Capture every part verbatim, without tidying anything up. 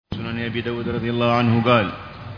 سنن أبي داود رضي الله عنه قال: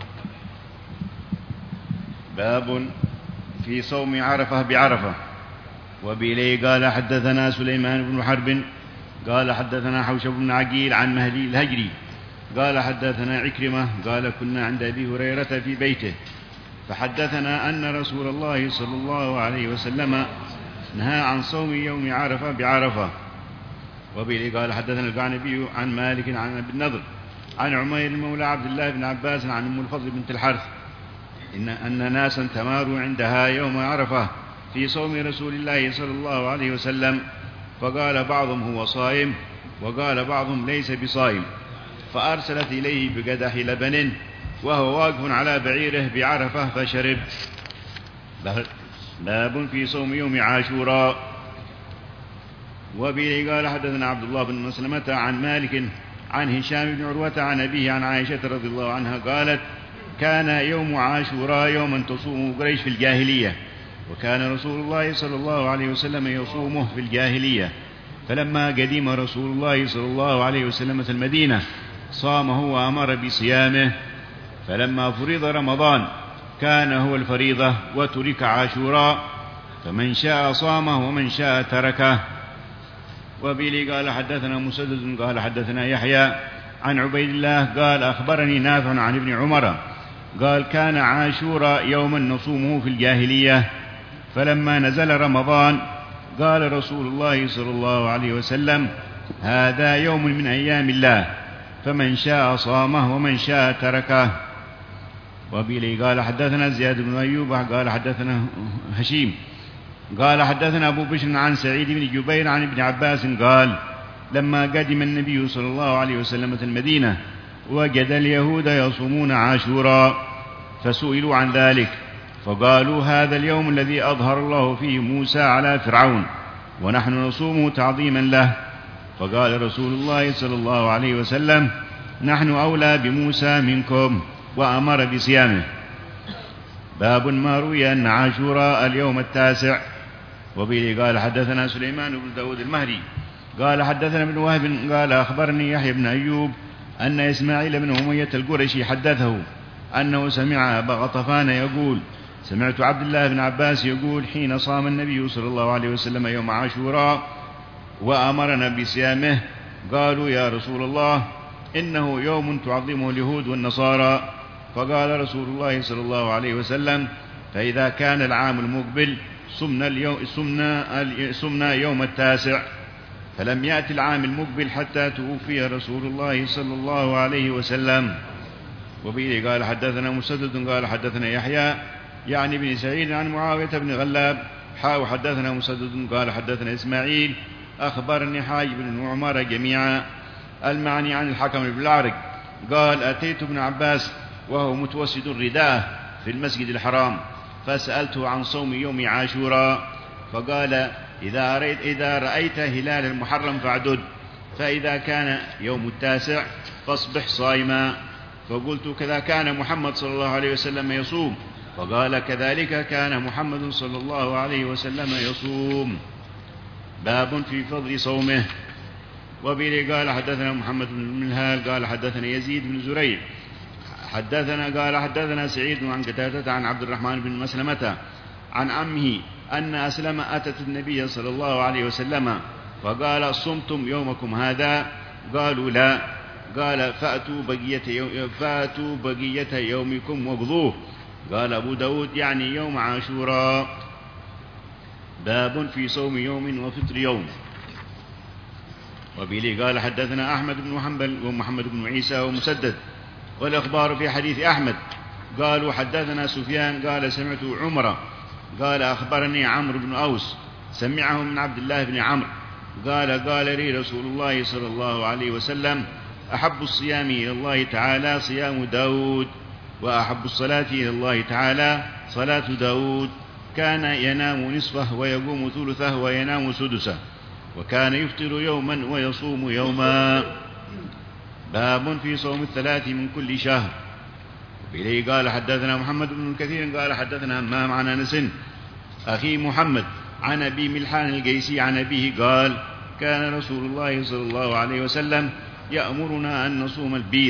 باب في صوم عرفة بعرفة. وبإليه قال: حدثنا سليمان بن حرب قال حدثنا حوشب بن عقيل عن مهدي الهجري قال حدثنا عكرمة قال: كنا عند أبي هريرة في بيته فحدثنا أن رسول الله صلى الله عليه وسلم نهى عن صوم يوم عرفة بعرفة. وبإليه قال: حدثنا القعنبي عن مالك عن أبي النضر عن عمير مولى عبد الله بن عباس عن أم الفضل بنت الحرث إن, أن ناسا تماروا عندها يوم عرفة في صوم رسول الله صلى الله عليه وسلم، فقال بعضهم هو صائم وقال بعضهم ليس بصائم، فأرسلت إليه بقدح لبن وهو واقف على بعيره بعرفة فشرب. باب في صوم يوم عاشوراء. وبه قال: حدثنا عبد الله بن مسلمة عن مالك عن هشام بن عروة عن أبيه عن عائشة رضي الله عنها قالت: كان يوم عاشوراء يوما تصومه قريش في الجاهلية، وكان رسول الله صلى الله عليه وسلم يصومه في الجاهلية، فلما قدم رسول الله صلى الله عليه وسلم المدينة صامه وأمر بصيامه، فلما فرض رمضان كان هو الفريضة وترك عاشوراء، فمن شاء صامه ومن شاء تركه. وبه قال: حدثنا مسدد قال حدثنا يحيى عن عبيد الله قال: أخبرني نافع عن ابن عمر قال: كان عاشوراء يوما نصومه في الجاهلية، فلما نزل رمضان قال رسول الله صلى الله عليه وسلم: هذا يوم من أيام الله، فمن شاء صامه ومن شاء تركه. وبه قال: حدثنا زياد بن أيوب قال حدثنا هشيم قال حدثنا أبو بشر عن سعيد بن جبير عن ابن عباس قال: لما قدم النبي صلى الله عليه وسلم المدينة وجد اليهود يصومون عاشوراء، فسئلوا عن ذلك فقالوا: هذا اليوم الذي أظهر الله فيه موسى على فرعون، ونحن نصومه تعظيما له. فقال رسول الله صلى الله عليه وسلم: نحن أولى بموسى منكم، وأمر بصيامه. باب ما روي أن عاشوراء اليوم التاسع. وبه قال: حدثنا سليمان بن داود المهري قال حدثنا ابن وهب قال: أخبرني يحيى بن أيوب أن إسماعيل بن أمية القرشي حدثه أنه سمع أبا غطفان يقول: سمعت عبد الله بن عباس يقول: حين صام النبي صلى الله عليه وسلم يوم عاشوراء وأمرنا بصيامه، قالوا: يا رسول الله، إنه يوم تعظمه اليهود والنصارى. فقال رسول الله صلى الله عليه وسلم: فإذا كان العام المقبل صمنا, اليوم صمنا, صمنا يوم التاسع. فلم يأتي العام المقبل حتى توفي رسول الله صلى الله عليه وسلم. وبه قال: حدثنا مسدد قال حدثنا يحيى يعني بن سعيد عن معاوية بن غلاب حاو حدثنا مسدد قال حدثنا إسماعيل أخبرني حاجب بن عمر جميعا المعني عن الحكم بن الأعرج قال: أتيت ابن عباس وهو متوسد الرداء في المسجد الحرام، فسألته عن صوم يوم عاشوراء، فقال: إذا رأيت, إذا رأيت هلال المحرم فاعدد، فإذا كان يوم التاسع فاصبح صائما. فقلت: كذا كان محمد صلى الله عليه وسلم يصوم؟ فقال: كذلك كان محمد صلى الله عليه وسلم يصوم. باب في فضل صومه. وبه قال: حدثنا محمد بن المنهال قال حدثنا يزيد بن زريع حدثنا قال حدثنا سعيد عن قتادة عن عبد الرحمن بن مسلمة عن عمه أن أسلم أتت النبي صلى الله عليه وسلم فقال: صمتم يومكم هذا؟ قالوا: لا. قال: فأتوا بقية, يوم فأتوا بقية يومكم وقضوه. قال أبو داود: يعني يوم عاشوراء. باب في صوم يوم وفطر يوم. وبه قال: حدثنا أحمد بن حنبل ومحمد بن عيسى ومسدد، والأخبار في حديث أحمد. قالوا: حدثنا سفيان قال: سمعت عمر قال: أخبرني عمرو بن أوس سمعه من عبد الله بن عمرو قال: قال لي رسول الله صلى الله عليه وسلم: أحب الصيام إلى الله تعالى صيام داود، وأحب الصلاة إلى الله تعالى صلاة داود. كان ينام نصفه ويقوم ثلثه وينام سدسه، وكان يفطر يوما ويصوم يوما. باب في صوم الثلاث من كل شهر. وإليه قال: حدثنا محمد بن كثير قال حدثنا همام عن أنس أخي محمد عن أبي ملحان القيسي عن أبيه قال: كان رسول الله صلى الله عليه وسلم يأمرنا أن نصوم البيض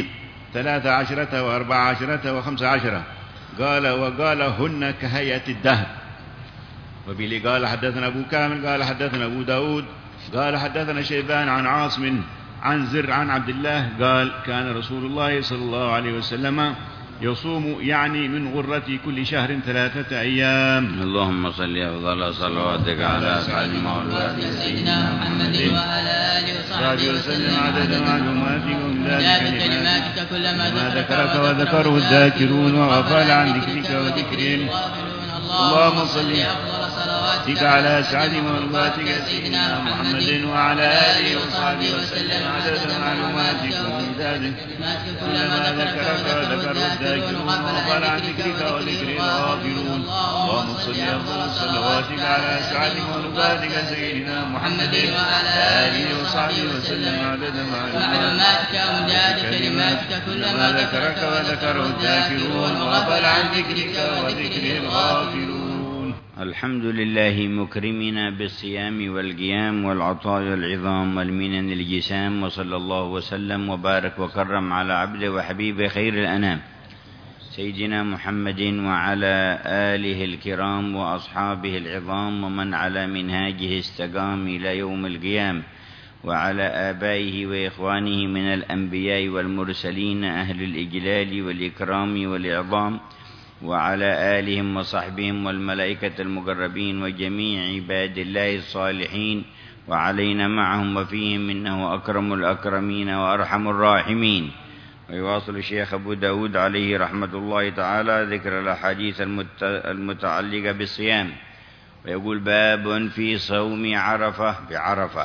ثلاث عشرة وأربع عشرة وخمس عشرة. قال وقالهن كهيئة الدهر. وبه قال حدثنا أبو كامل قال حدثنا أبو داود قال حدثنا شيبان عن عاصم عن زر عن عبد الله قال كان رسول الله صلى الله عليه وسلم يصوم يعني من غرة كل شهر ثلاثة أيام. اللهم صل أفضل صلواتك على سعد مولاتك سيدنا محمد وعلى آله وصحبه وسلم عدد معلوماتك ومداد كلماتك كلما ذكرك وذكره الذاكرون وغفل عن ذكرك وذكرهم. اللهم صل أفضل صلواتك على سعد مولاتك سيدنا محمد وعلى آله وصحبه وسلم عدد معلوماتك ومداد كلما ذكرك وذكره الذاكرون وغفل عن ذكرك وذكر الغافلون. اللهم صل أفضل صلواتك على سعد مولاتك سيدنا محمد وعلى آله وصحبه وسلم عدد معلوماتك ومداد كلماتك كلما ذكرك وذكره الذاكرون وغفل عن ذكرك وذكر الغافلون. الحمد لله مكرمنا بالصيام والقيام والعطاء والعظام والمنن الجسام، وصلى الله وسلم وبارك وكرم على عبده وحبيبه خير الأنام سيدنا محمد وعلى آله الكرام وأصحابه العظام ومن على منهاجه استقام إلى يوم القيام، وعلى آبائه وإخوانه من الأنبياء والمرسلين أهل الإجلال والإكرام والإعظام، وعلى آلهم وصحبهم والملائكة المقربين وجميع عباد الله الصالحين، وعلينا معهم وفيهم إنه أكرم الأكرمين وأرحم الراحمين. ويواصل الشيخ أبو داود عليه رحمة الله تعالى ذكر الأحاديث المتعلقة بالصيام، ويقول باب في صوم عرفة بعرفة.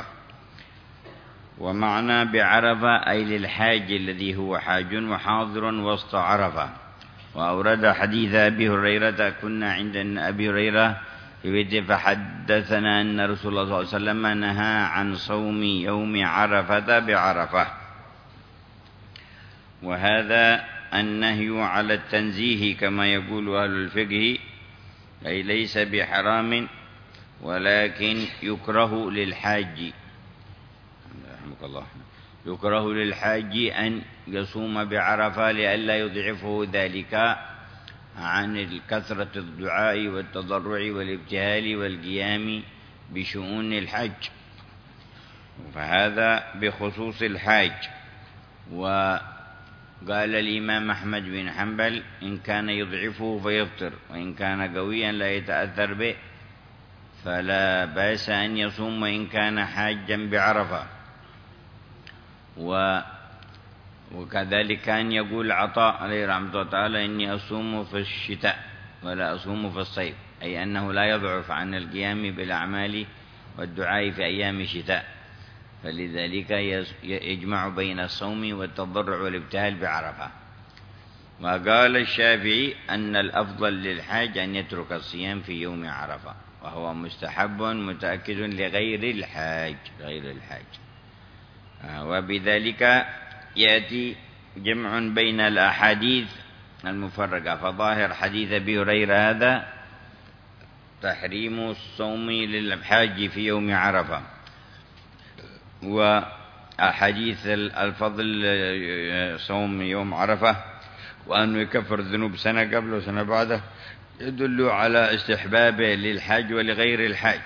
ومعنى بعرفة أي للحاج الذي هو حاج وحاضر وسط عرفة. وأورد حديث أبي هريرة كنا عند أبي هريرة في بيته فحدثنا أن رسول الله صلى الله عليه وسلم نهى عن صوم يوم عرفة بعرفة. وهذا النهي على التنزيه كما يقول أهل الفقه، أي ليس بحرام ولكن يكره للحاج رحمك الله يكره للحاج أن يصوم بعرفة لئلا يضعفه ذلك عن كثرة الدعاء والتضرع والابتهال والقيام بشؤون الحج، فهذا بخصوص الحاج. وقال الإمام أحمد بن حنبل إن كان يضعفه فيفطر، وإن كان قويا لا يتأثر به فلا بأس أن يصوم وإن كان حاجا بعرفة. و وكذلك كان يقول عطاء عليه رحمة الله تعالى إني أصوم في الشتاء ولا أصوم في الصيف، أي أنه لا يضعف عن القيام بالأعمال والدعاء في أيام الشتاء، فلذلك يجمع بين الصوم والتضرع والابتهال بعرفة. وقال الشافعي أن الأفضل للحاج أن يترك الصيام في يوم عرفة، وهو مستحب متأكد لغير الحاج غير الحاج. وبذلك يأتي جمع بين الأحاديث المفرقة، فظاهر حديث أبي هريرة هذا تحريم الصوم للحاج في يوم عرفة، وأحاديث الفضل صوم يوم عرفة وأنه يكفر الذنوب سنة قبل وسنة بعده يدل على استحبابه للحاج ولغير الحاج.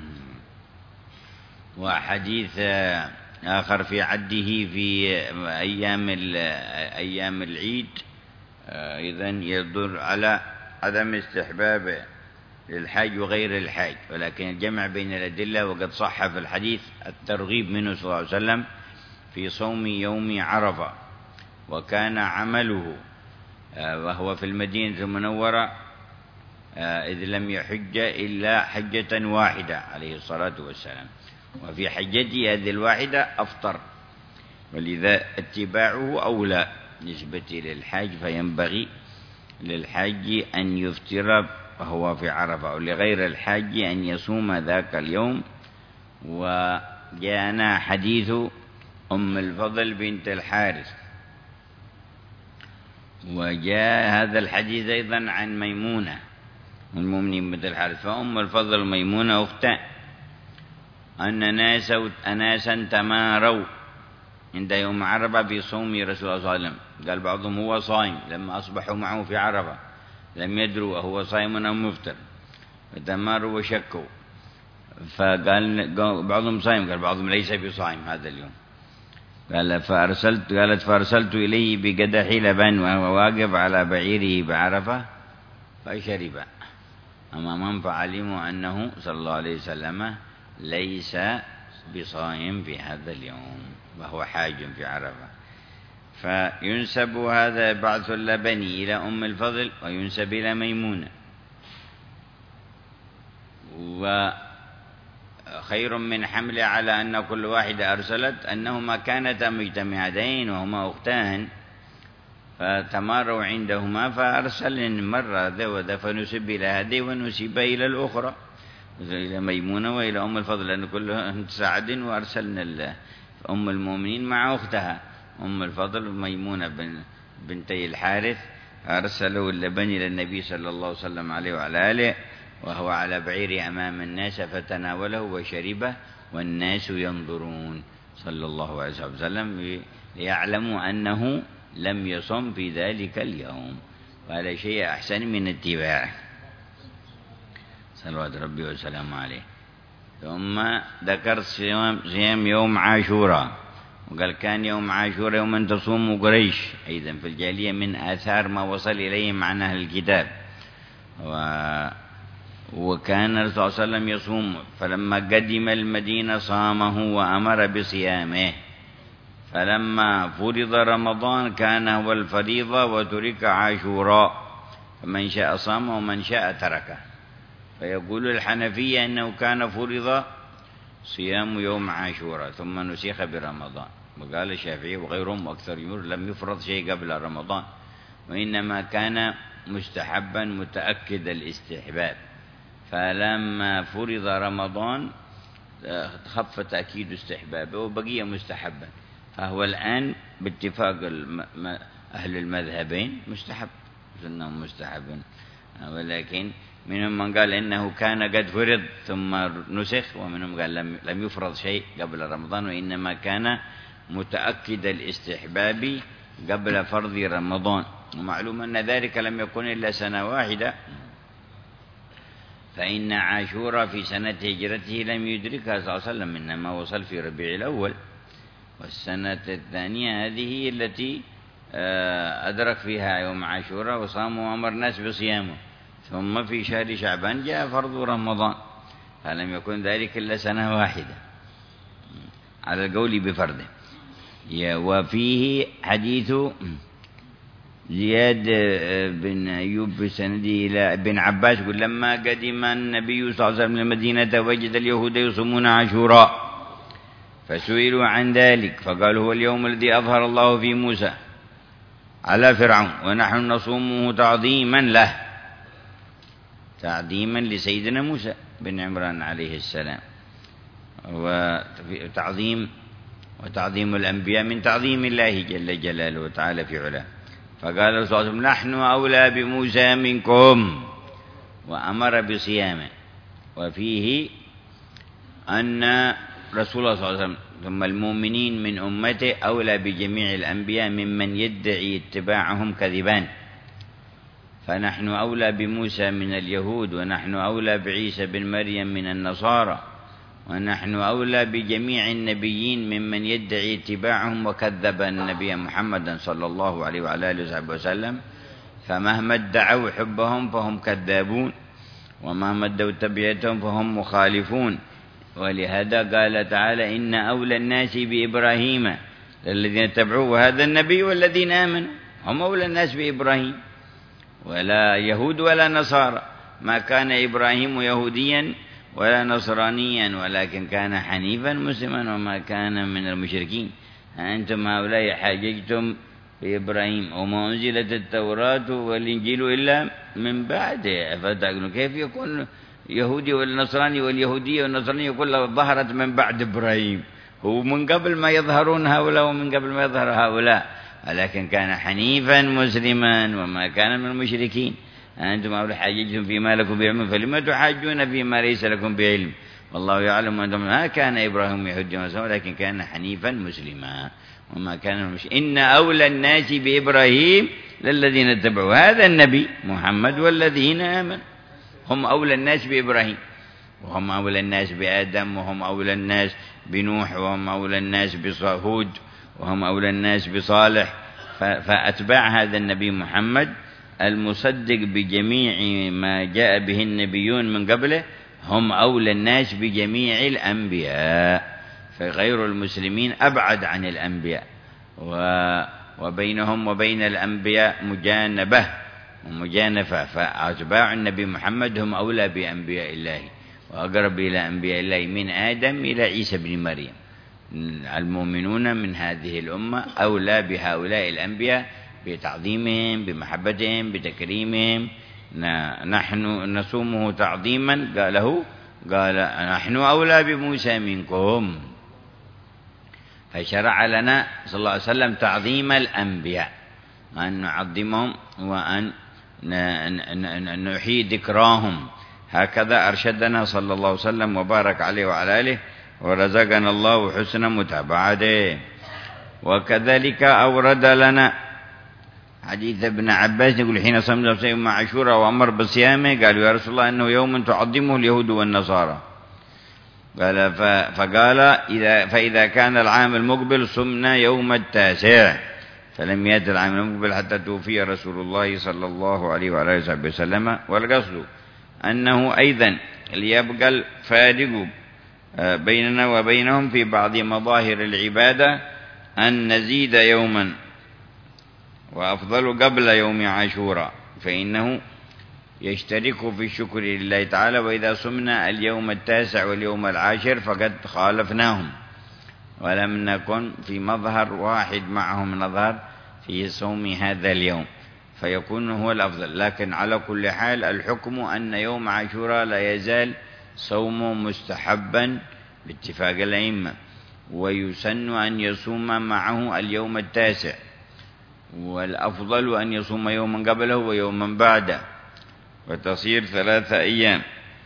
وحديث آخر في عده في أيام أيام العيد إذن يدل على عدم استحبابه للحاج وغير الحاج، ولكن الجمع بين الأدلة وقد صح في الحديث الترغيب منه صلى الله عليه وسلم في صوم يوم عرفة. وكان عمله وهو في المدينة المنورة إذ لم يحج إلا حجة واحدة عليه الصلاة والسلام، وفي حجته هذه الواحدة أفطر، ولذا اتباعه أولى نسبة للحاج، فينبغي للحاج أن يفطر وهو في عرفة، ولغير الحاج أن يصوم ذاك اليوم. وجاءنا حديث أم الفضل بنت الحارث، وجاء هذا الحديث أيضا عن ميمونة المؤمنين بنت الحارث. فأم الفضل ميمونة أختان أن ناسا أناسا تماروا عند يوم عرفة في صوم رسول الله صلى الله عليه وسلم. قال بعضهم هو صائم لما أصبحوا معه في عرفة لم يدروا هو صائم أو مفطر، فتماروا وشكوا، فقال بعضهم صائم، قال بعضهم ليس بصائم هذا اليوم. قال فأرسلت قالت فأرسلت إليه بقدح لبن وهو واقف على بعيره بعرفة فشرب أمامهم، فعلموا أنه صلى الله عليه وسلم ليس بصائم في هذا اليوم وهو حاج في عرفة. فينسب هذا بعث اللبن إلى أم الفضل وينسب إلى ميمونة. وخير من حمل على أن كل واحدة أرسلت أنهما كانتا مجتمعتين وهما أختان فتماروا عندهما فأرسل مرة ذا وذا، فنسب إلى هذه ونسب إلى الأخرى، إلى ميمونة وإلى أم الفضل، لأن كلهم سعد وأرسلنا أم المؤمنين مع أختها أم الفضل وميمونة بن بنتي الحارث، أرسلوا اللبن إلى النبي صلى الله عليه وسلم عليه وعلى آله وهو على بعير أمام الناس، فتناوله وشربه والناس ينظرون صلى الله عليه وسلم ليعلموا أنه لم يصم في ذلك اليوم، وهذا شيء أحسن من اتباعه صلوات ربي وسلامه عليه. ثم ذكر صيام يوم عاشوراء، وقال كان يوم عاشوراء يوما تصوم قريش أيضا في الجاهلية من آثار ما وصل إليهم عن أهل الكتاب. و وكان الرسول صلى الله عليه وسلم يصوم، فلما قدم المدينة صامه وأمر بصيامه، فلما فرض رمضان كان هو الفريضة وترك عاشوراء، فمن شاء صام ومن شاء تركه. فيقول الحنفية أنه كان فرض صيام يوم عاشوراء ثم نسخ برمضان، وقال الشافعي وغيرهم وأكثر جمهور لم يفرض شيء قبل رمضان، وإنما كان مستحبا متأكد الاستحباب، فلما فرض رمضان خف تأكيد استحبابه وبقي مستحبا، فهو الآن باتفاق أهل المذهبين مستحب، سنة مستحب، ولكن منهم من قال إنه كان قد فرض ثم نسخ، ومنهم قال لم لم يفرض شيء قبل رمضان، وإنما كان متأكد الاستحباب قبل فرض رمضان. ومعلوم أن ذلك لم يكن إلا سنة واحدة، فإن عاشوراء في سنة هجرته لم يدركها صلى الله عليه وسلم، إنما وصل في ربيع الأول، والسنة الثانية هذه هي التي أدرك فيها يوم عاشوراء وصام وأمر الناس بصيامه، ثم في شهر شعبان جاء فرض رمضان، فلم يكن ذلك إلا سنة واحدة على القول بفرضه. وفيه حديث زياد بن أيوب بسنده إلى ابن عباس يقول لما قدم النبي صلى الله عليه وسلم المدينة وجد اليهود يصومون عاشوراء، فسئلوا عن ذلك فقالوا هو اليوم الذي أظهر الله فيه موسى على فرعون، ونحن نصومه تعظيما له، تعظيما لسيدنا موسى بن عمران عليه السلام، وتعظيم وتعظيم الأنبياء من تعظيم الله جل جلاله وتعالى في علاه. فقال الرسول صلى الله عليه وسلم نحن أولى بموسى منكم، وأمر بصيامه. وفيه أن رسول الله صلى الله عليه وسلم ثم المؤمنين من أمته أولى بجميع الأنبياء ممن يدعي اتباعهم كذبان، فنحن أولى بموسى من اليهود، ونحن أولى بعيسى بن مريم من النصارى، ونحن أولى بجميع النبيين ممن يدعي اتباعهم وكذب النبي محمدا صلى الله عليه وعلى آله وصحبه وسلم، فمهما ادعوا حبهم فهم كذابون، ومهما ادعوا تبعيتهم فهم مخالفون. ولهذا قال تعالى إن أولى الناس بإبراهيم الذين اتبعوه، وهذا النبي والذين آمنوا هم أولى الناس بإبراهيم، ولا يهود ولا نصارى، ما كان إبراهيم يهوديا ولا نصرانيا ولكن كان حنيفا مسلما وما كان من المشركين. أنتم هؤلاء حاججتم بإبراهيم وما أنزلت التوراة والإنجيل إلا من بعده، فتقولون كيف يكون يهودي والنصراني واليهودية والنصرانية كلها ظهرت من بعد إبراهيم؟ هو من قبل ما يظهرون هؤلاء ومن قبل ما يظهر هؤلاء، ولكن كان حنيفا مسلما وما كان من المشركين. أنتم أولى حاججتم فيما لكم بعلم فلما تحاجون فيما ليس لكم بعلم، والله يعلم أنه ما كان إبراهيم يهود ولكن كان حنيفا مسلما وما كان مش إن أولى الناس بإبراهيم للذين اتبعوا هذا النبي محمد والذين آمنوا هم أولى الناس بإبراهيم وهم أولى الناس بآدم وهم أولى الناس بنوح وهم أولى الناس بهود وهم أولى الناس بصالح. فأتباع هذا النبي محمد المصدق بجميع ما جاء به النبيون من قبله هم أولى الناس بجميع الأنبياء، فغير المسلمين أبعد عن الأنبياء وبينهم وبين الأنبياء مجانبة ومجانفة. فأتباع النبي محمد هم أولى بأنبياء الله وأقرب إلى أنبياء الله من آدم إلى عيسى بن مريم. المؤمنون من هذه الأمة أولى بهؤلاء الأنبياء بتعظيمهم بمحبتهم بتكريمهم. نحن نصومه تعظيما قاله قال نحن أولى بموسى منكم، فشرع لنا صلى الله عليه وسلم تعظيم الأنبياء أن نعظمهم وأن نحيي ذكراهم. هكذا أرشدنا صلى الله عليه وسلم وبارك عليه وعلى آله ورزقنا الله حسن متابعته. وكذلك أورد لنا حديث ابن عباس يقول حين صمنا في يوم عاشوراء وأمر بصيامه قالوا يا رسول الله إنه يوم تعظمه اليهود والنصارى قال فقال إذا فإذا كان العام المقبل صمنا يوم التاسع فلم يأت العام المقبل حتى توفي رسول الله صلى الله عليه وعلى آله وسلم. والقصد أنه أيضا ليبقى الفارق بيننا وبينهم في بعض مظاهر العبادة أن نزيد يوما وأفضل قبل يوم عاشوراء فإنه يشترك في الشكر لله تعالى، وإذا صمنا اليوم التاسع واليوم العاشر فقد خالفناهم ولم نكن في مظهر واحد معهم نظهر في صوم هذا اليوم فيكون هو الأفضل. لكن على كل حال الحكم أن يوم عاشوراء لا يزال صوم مستحبا باتفاق الأئمة، ويسن أن يصوم معه اليوم التاسع، والأفضل أن يصوم يوما قبله ويوما بعده وتصير ثلاثة أيام.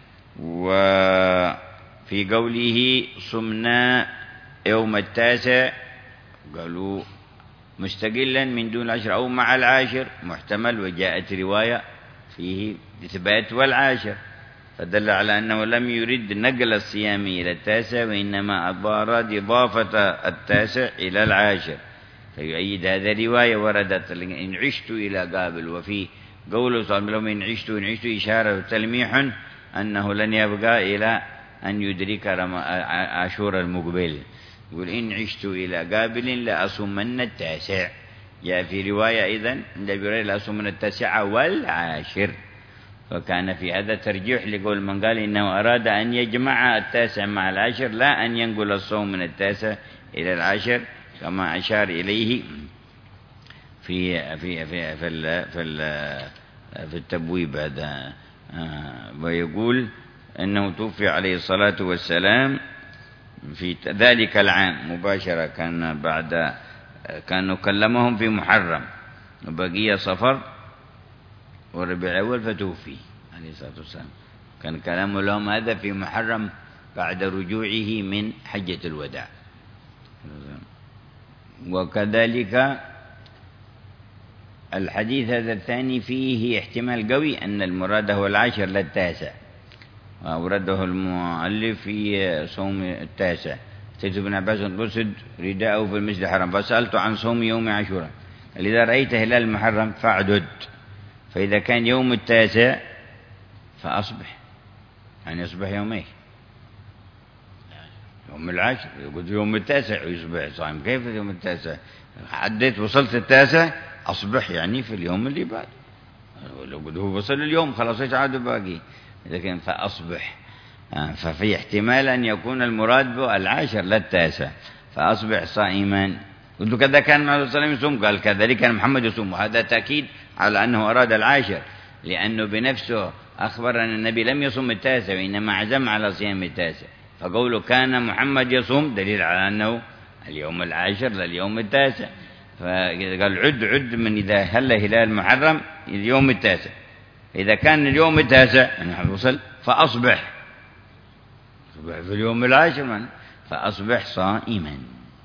وفي قوله صمنا يوم التاسع قالوا مستقلا من دون العشر أو مع العاشر محتمل، وجاءت رواية فيه إثبات والعاشر فدل على أنه لم يرد نقل الصيام إلى التاسع وإنما أراد إضافة التاسع إلى العاشر، فيؤيد هذا رواية وردت إن عشت إلى قابل. وفي قوله صلى الله عليه وسلم إن عشت إن عشت إشارة تلميح أنه لن يبقى إلى أن يدرك عاشور المقبل. يقول إن عشت إلى قابل لأصومن التاسع. جاء في رواية إذن عند أبي هريرة لأصومن التاسع والعاشر، فكان في هذا ترجيح لقول من قال إنه أراد أن يجمع التاسع مع العاشر لا أن ينقل الصوم من التاسع إلى العاشر كما أشار إليه في في في في ال في, ال في التبويب هذا. ويقول أنه توفي عليه الصلاة والسلام في ذلك العام مباشرة، كان بعد كانوا كلمهم في محرم وبقي صفر وربيع أول فتوفي عليه الصلاة والسلام. كان كلام لهم هذا في محرم بعد رجوعه من حجة الوداع. وكذلك الحديث هذا الثاني فيه احتمال قوي أن المراد هو العاشر لا التاسع، وأورده المؤلف في صوم التاسع. سيد ابن عباس قصد رداءه في المسجد الحرام فسألت عن صوم يوم عاشوراء إذا رأيت هلال المحرم فاعدد، فإذا كان يوم التاسع فأصبح يعني يصبح يومين يوم العاشر يقول يوم التاسع يصبح صائم. كيف يوم التاسع؟ عديت وصلت التاسع أصبح يعني في اليوم اللي بعد، لو قد هو وصل اليوم خلاص ايش عاد باقي، لكن فأصبح. ففي احتمال أن يكون المراد به العاشر لا التاسع فأصبح صائما. قلت كذا كان محمد صلى الله عليه وسلم يصوم، قال كذلك كان محمد يصوم، وهذا تأكيد على أنه أراد العاشر، لأنه بنفسه أخبر أن النبي لم يصوم التاسع وإنما عزم على صيام التاسع، فقوله كان محمد يصوم دليل على أنه اليوم العاشر لا اليوم التاسع. فقال عد عد من إذا هل هلال محرم اليوم التاسع، إذا كان اليوم التاسع يعني وصل فأصبح أصبح في اليوم العاشر من فأصبح صائما.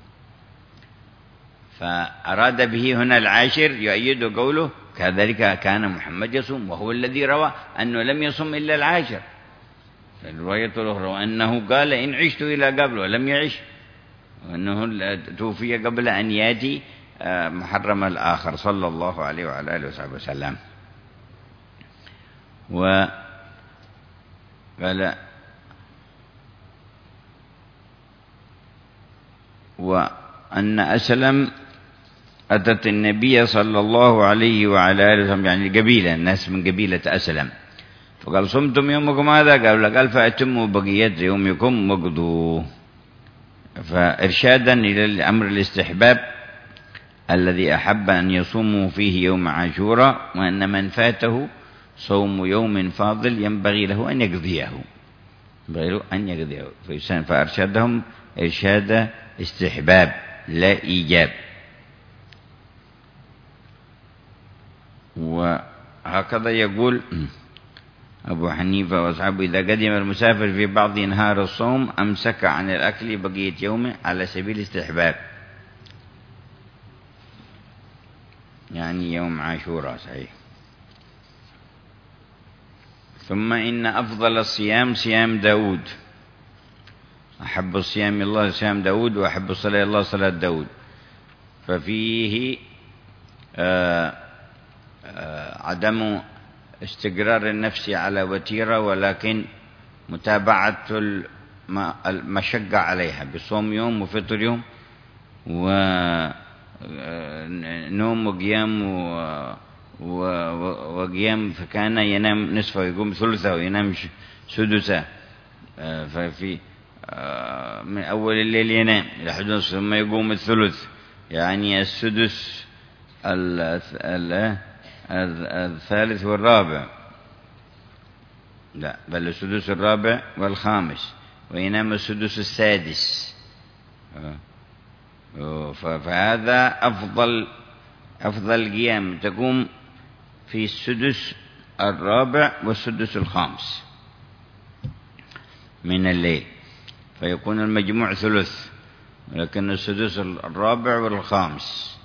فأراد به هنا العاشر يؤيد قوله كذلك كان محمد يصوم، وهو الذي روى أنه لم يصم إلا العاشر. في الرواية الأخرى وأنه قال إن عشت إلى قبل ولم يعش، وأنه توفي قبل أن يأتي محرم الآخر صلى الله عليه وعلى آله وصحبه وسلم. وقال وأن أسلم أتت النبي صلى الله عليه وعلى آله وسلم، يعني قبيلة، الناس من قبيلة أسلم، فقال صمتم يومكم هذا؟ قال قال فأتموا بقية يومكم وقضوا. فإرشادا إلى الأمر الاستحباب الذي أحب أن يصوموا فيه يوم عاشوراء، وأن من فاته صوم يوم فاضل ينبغي له أن يقضيه ينبغي أن يقضيه فأرشدهم إرشاد استحباب لا إيجاب. وهكذا يقول أبو حنيفة وأصحابه إذا قدم المسافر في بعض نهار الصوم أمسك عن الأكل بقية يومه على سبيل الاستحباب، يعني يوم عاشوراء صحيح. ثم إن أفضل الصيام صيام داود، أحب الصيام الله صيام داود، وأحب الصلاة الله صلاة داود. ففيه آآ آآ عدم استقرار النفس على وتيرة، ولكن متابعة المشقة عليها بصوم يوم وفطر يوم ونوم وقيام وقيام، فكان ينام نصفه ويقوم ثلثه وينام سدسه، ففي من أول الليل ينام إلى حدود ثم يقوم الثلث، يعني السدس الثالث والرابع، لا بل السدس الرابع والخامس، وينام السدس السادس. فهذا أفضل أفضل قيام، تقوم في السدس الرابع والسدس الخامس من الليل، فيكون المجموع ثلث، لكن السدس الرابع والخامس.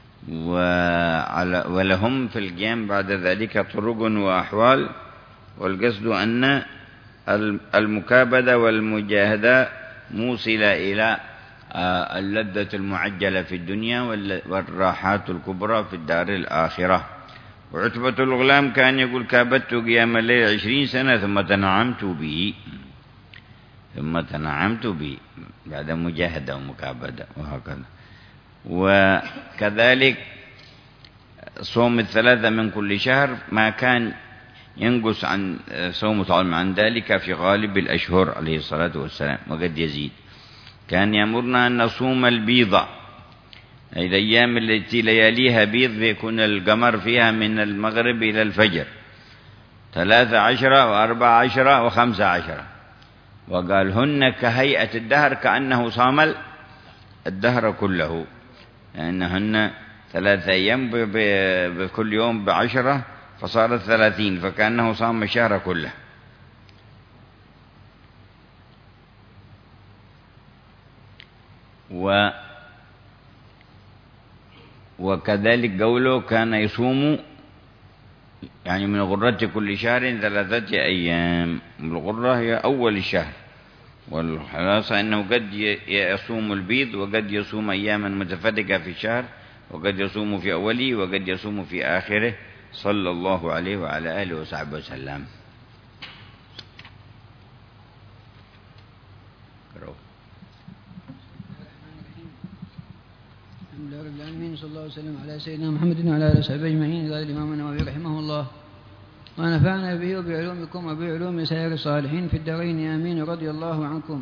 ولهم في القيام بعد ذلك طرق وأحوال، والقصد أن المكابدة والمجاهدة موصلة إلى اللذة المعجلة في الدنيا والراحات الكبرى في الدار الآخرة. وعتبة الغلام كان يقول كابدت قيام الليل عشرين سنة ثم تنعمت به ثم تنعمت به بعد مجاهدة ومكابدة وهكذا. وكذلك صوم الثلاثة من كل شهر ما كان ينقص عن صوم طعام عن ذلك في غالب الأشهر عليه الصلاة والسلام، وقد يزيد. كان يأمرنا أن نصوم البيض، الأيام التي لياليها بيض فيكون القمر فيها من المغرب إلى الفجر، ثلاثة عشرة وأربعة عشرة وخمسة عشرة، وقال هن كهيئة الدهر كأنه صام الدهر كله، لأنهن ثلاثة أيام بكل يوم بعشرة فصارت ثلاثين، فكأنه صام الشهر كله. و وكذلك قوله كان يصوم يعني من غرة كل شهر ثلاثة أيام، الغرة هي أول الشهر، والخلاصة أنه قد يصوم البيض وقد يصوم أياما متفرقة في الشهر، وقد يصوم في أوله وقد يصوم في آخره صلى الله عليه وعلى آله وصحبه وسلم. الحمد لله رب العالمين، صلى الله وسلم على سيدنا محمد وعلى آله وصحبه أجمعين. قال الإمام النووي رحمه الله: ونفعنا به وبعلومكم وبعلوم سائر الصالحين في الدارين آمين، رضي الله عنكم.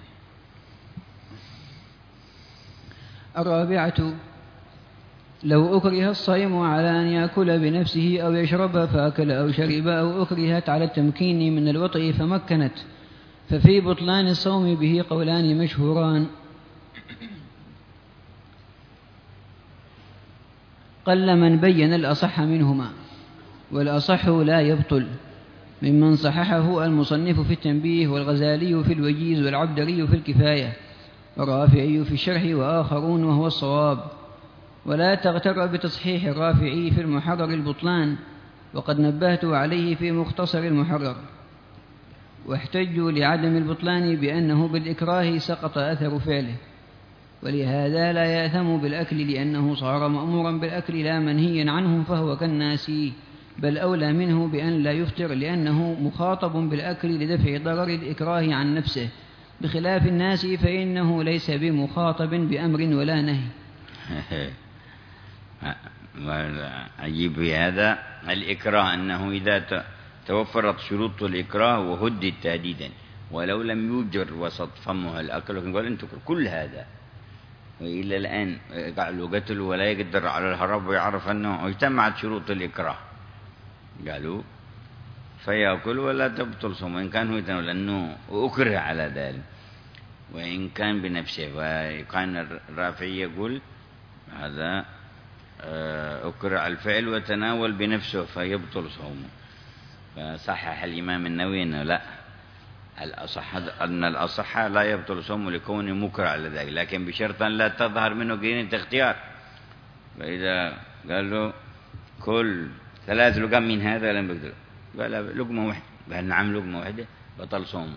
الرابعة: لو أكره الصائم على أن يأكل بنفسه أو يشرب فأكل أو شرب، أو أكرهت على التمكين من الوطء فمكنت، ففي بطلان الصوم به قولان مشهوران، قل من بين الأصح منهما، والأصح لا يبطل، ممن صححه المصنف في التنبيه والغزالي في الوجيز والعبدري في الكفاية والرافعي في الشرح وآخرون، وهو الصواب. ولا تغتر بتصحيح الرافعي في المحرر البطلان، وقد نبهت عليه في مختصر المحرر. واحتجوا لعدم البطلان بأنه بالإكراه سقط أثر فعله، ولهذا لا يأثم بالأكل لأنه صار مأمورا بالأكل لا منهيا عنه، فهو كالناسي، بل أولى منه بأن لا يفطر لأنه مخاطب بالأكل لدفع ضرر الإكراه عن نفسه، بخلاف الناس فإنه ليس بمخاطب بأمر ولا نهي. عجيب في هذا الإكراه أنه إذا توفرت شروط الإكراه وهدد تهديدا ولو لم يجر وسط فمه الأكل، يقول أنت كل هذا وإلى الآن قالوا قتل ولا يقدر على الهرب ويعرف أنه اجتمعت شروط الإكراه، قالوا فيأكل ولا تبطل صومه إن كان هو لأنه أكره على ذلك، وإن كان بنفسه. وكان الرافعي يقول هذا أكره الفعل وتناول بنفسه فيبطل صومه. فصحح الإمام النووي أنه لا، الأصح أن الأصح لا يبطل صومه لكونه مكره على ذلك، لكن بشرط أن لا تظهر منه قرينة اختيار. فإذا قال له كل ثلاث لقم من هذا لم يقدر، قال لقمة واحدة، قال نعم لقمة واحدة بطل صومه.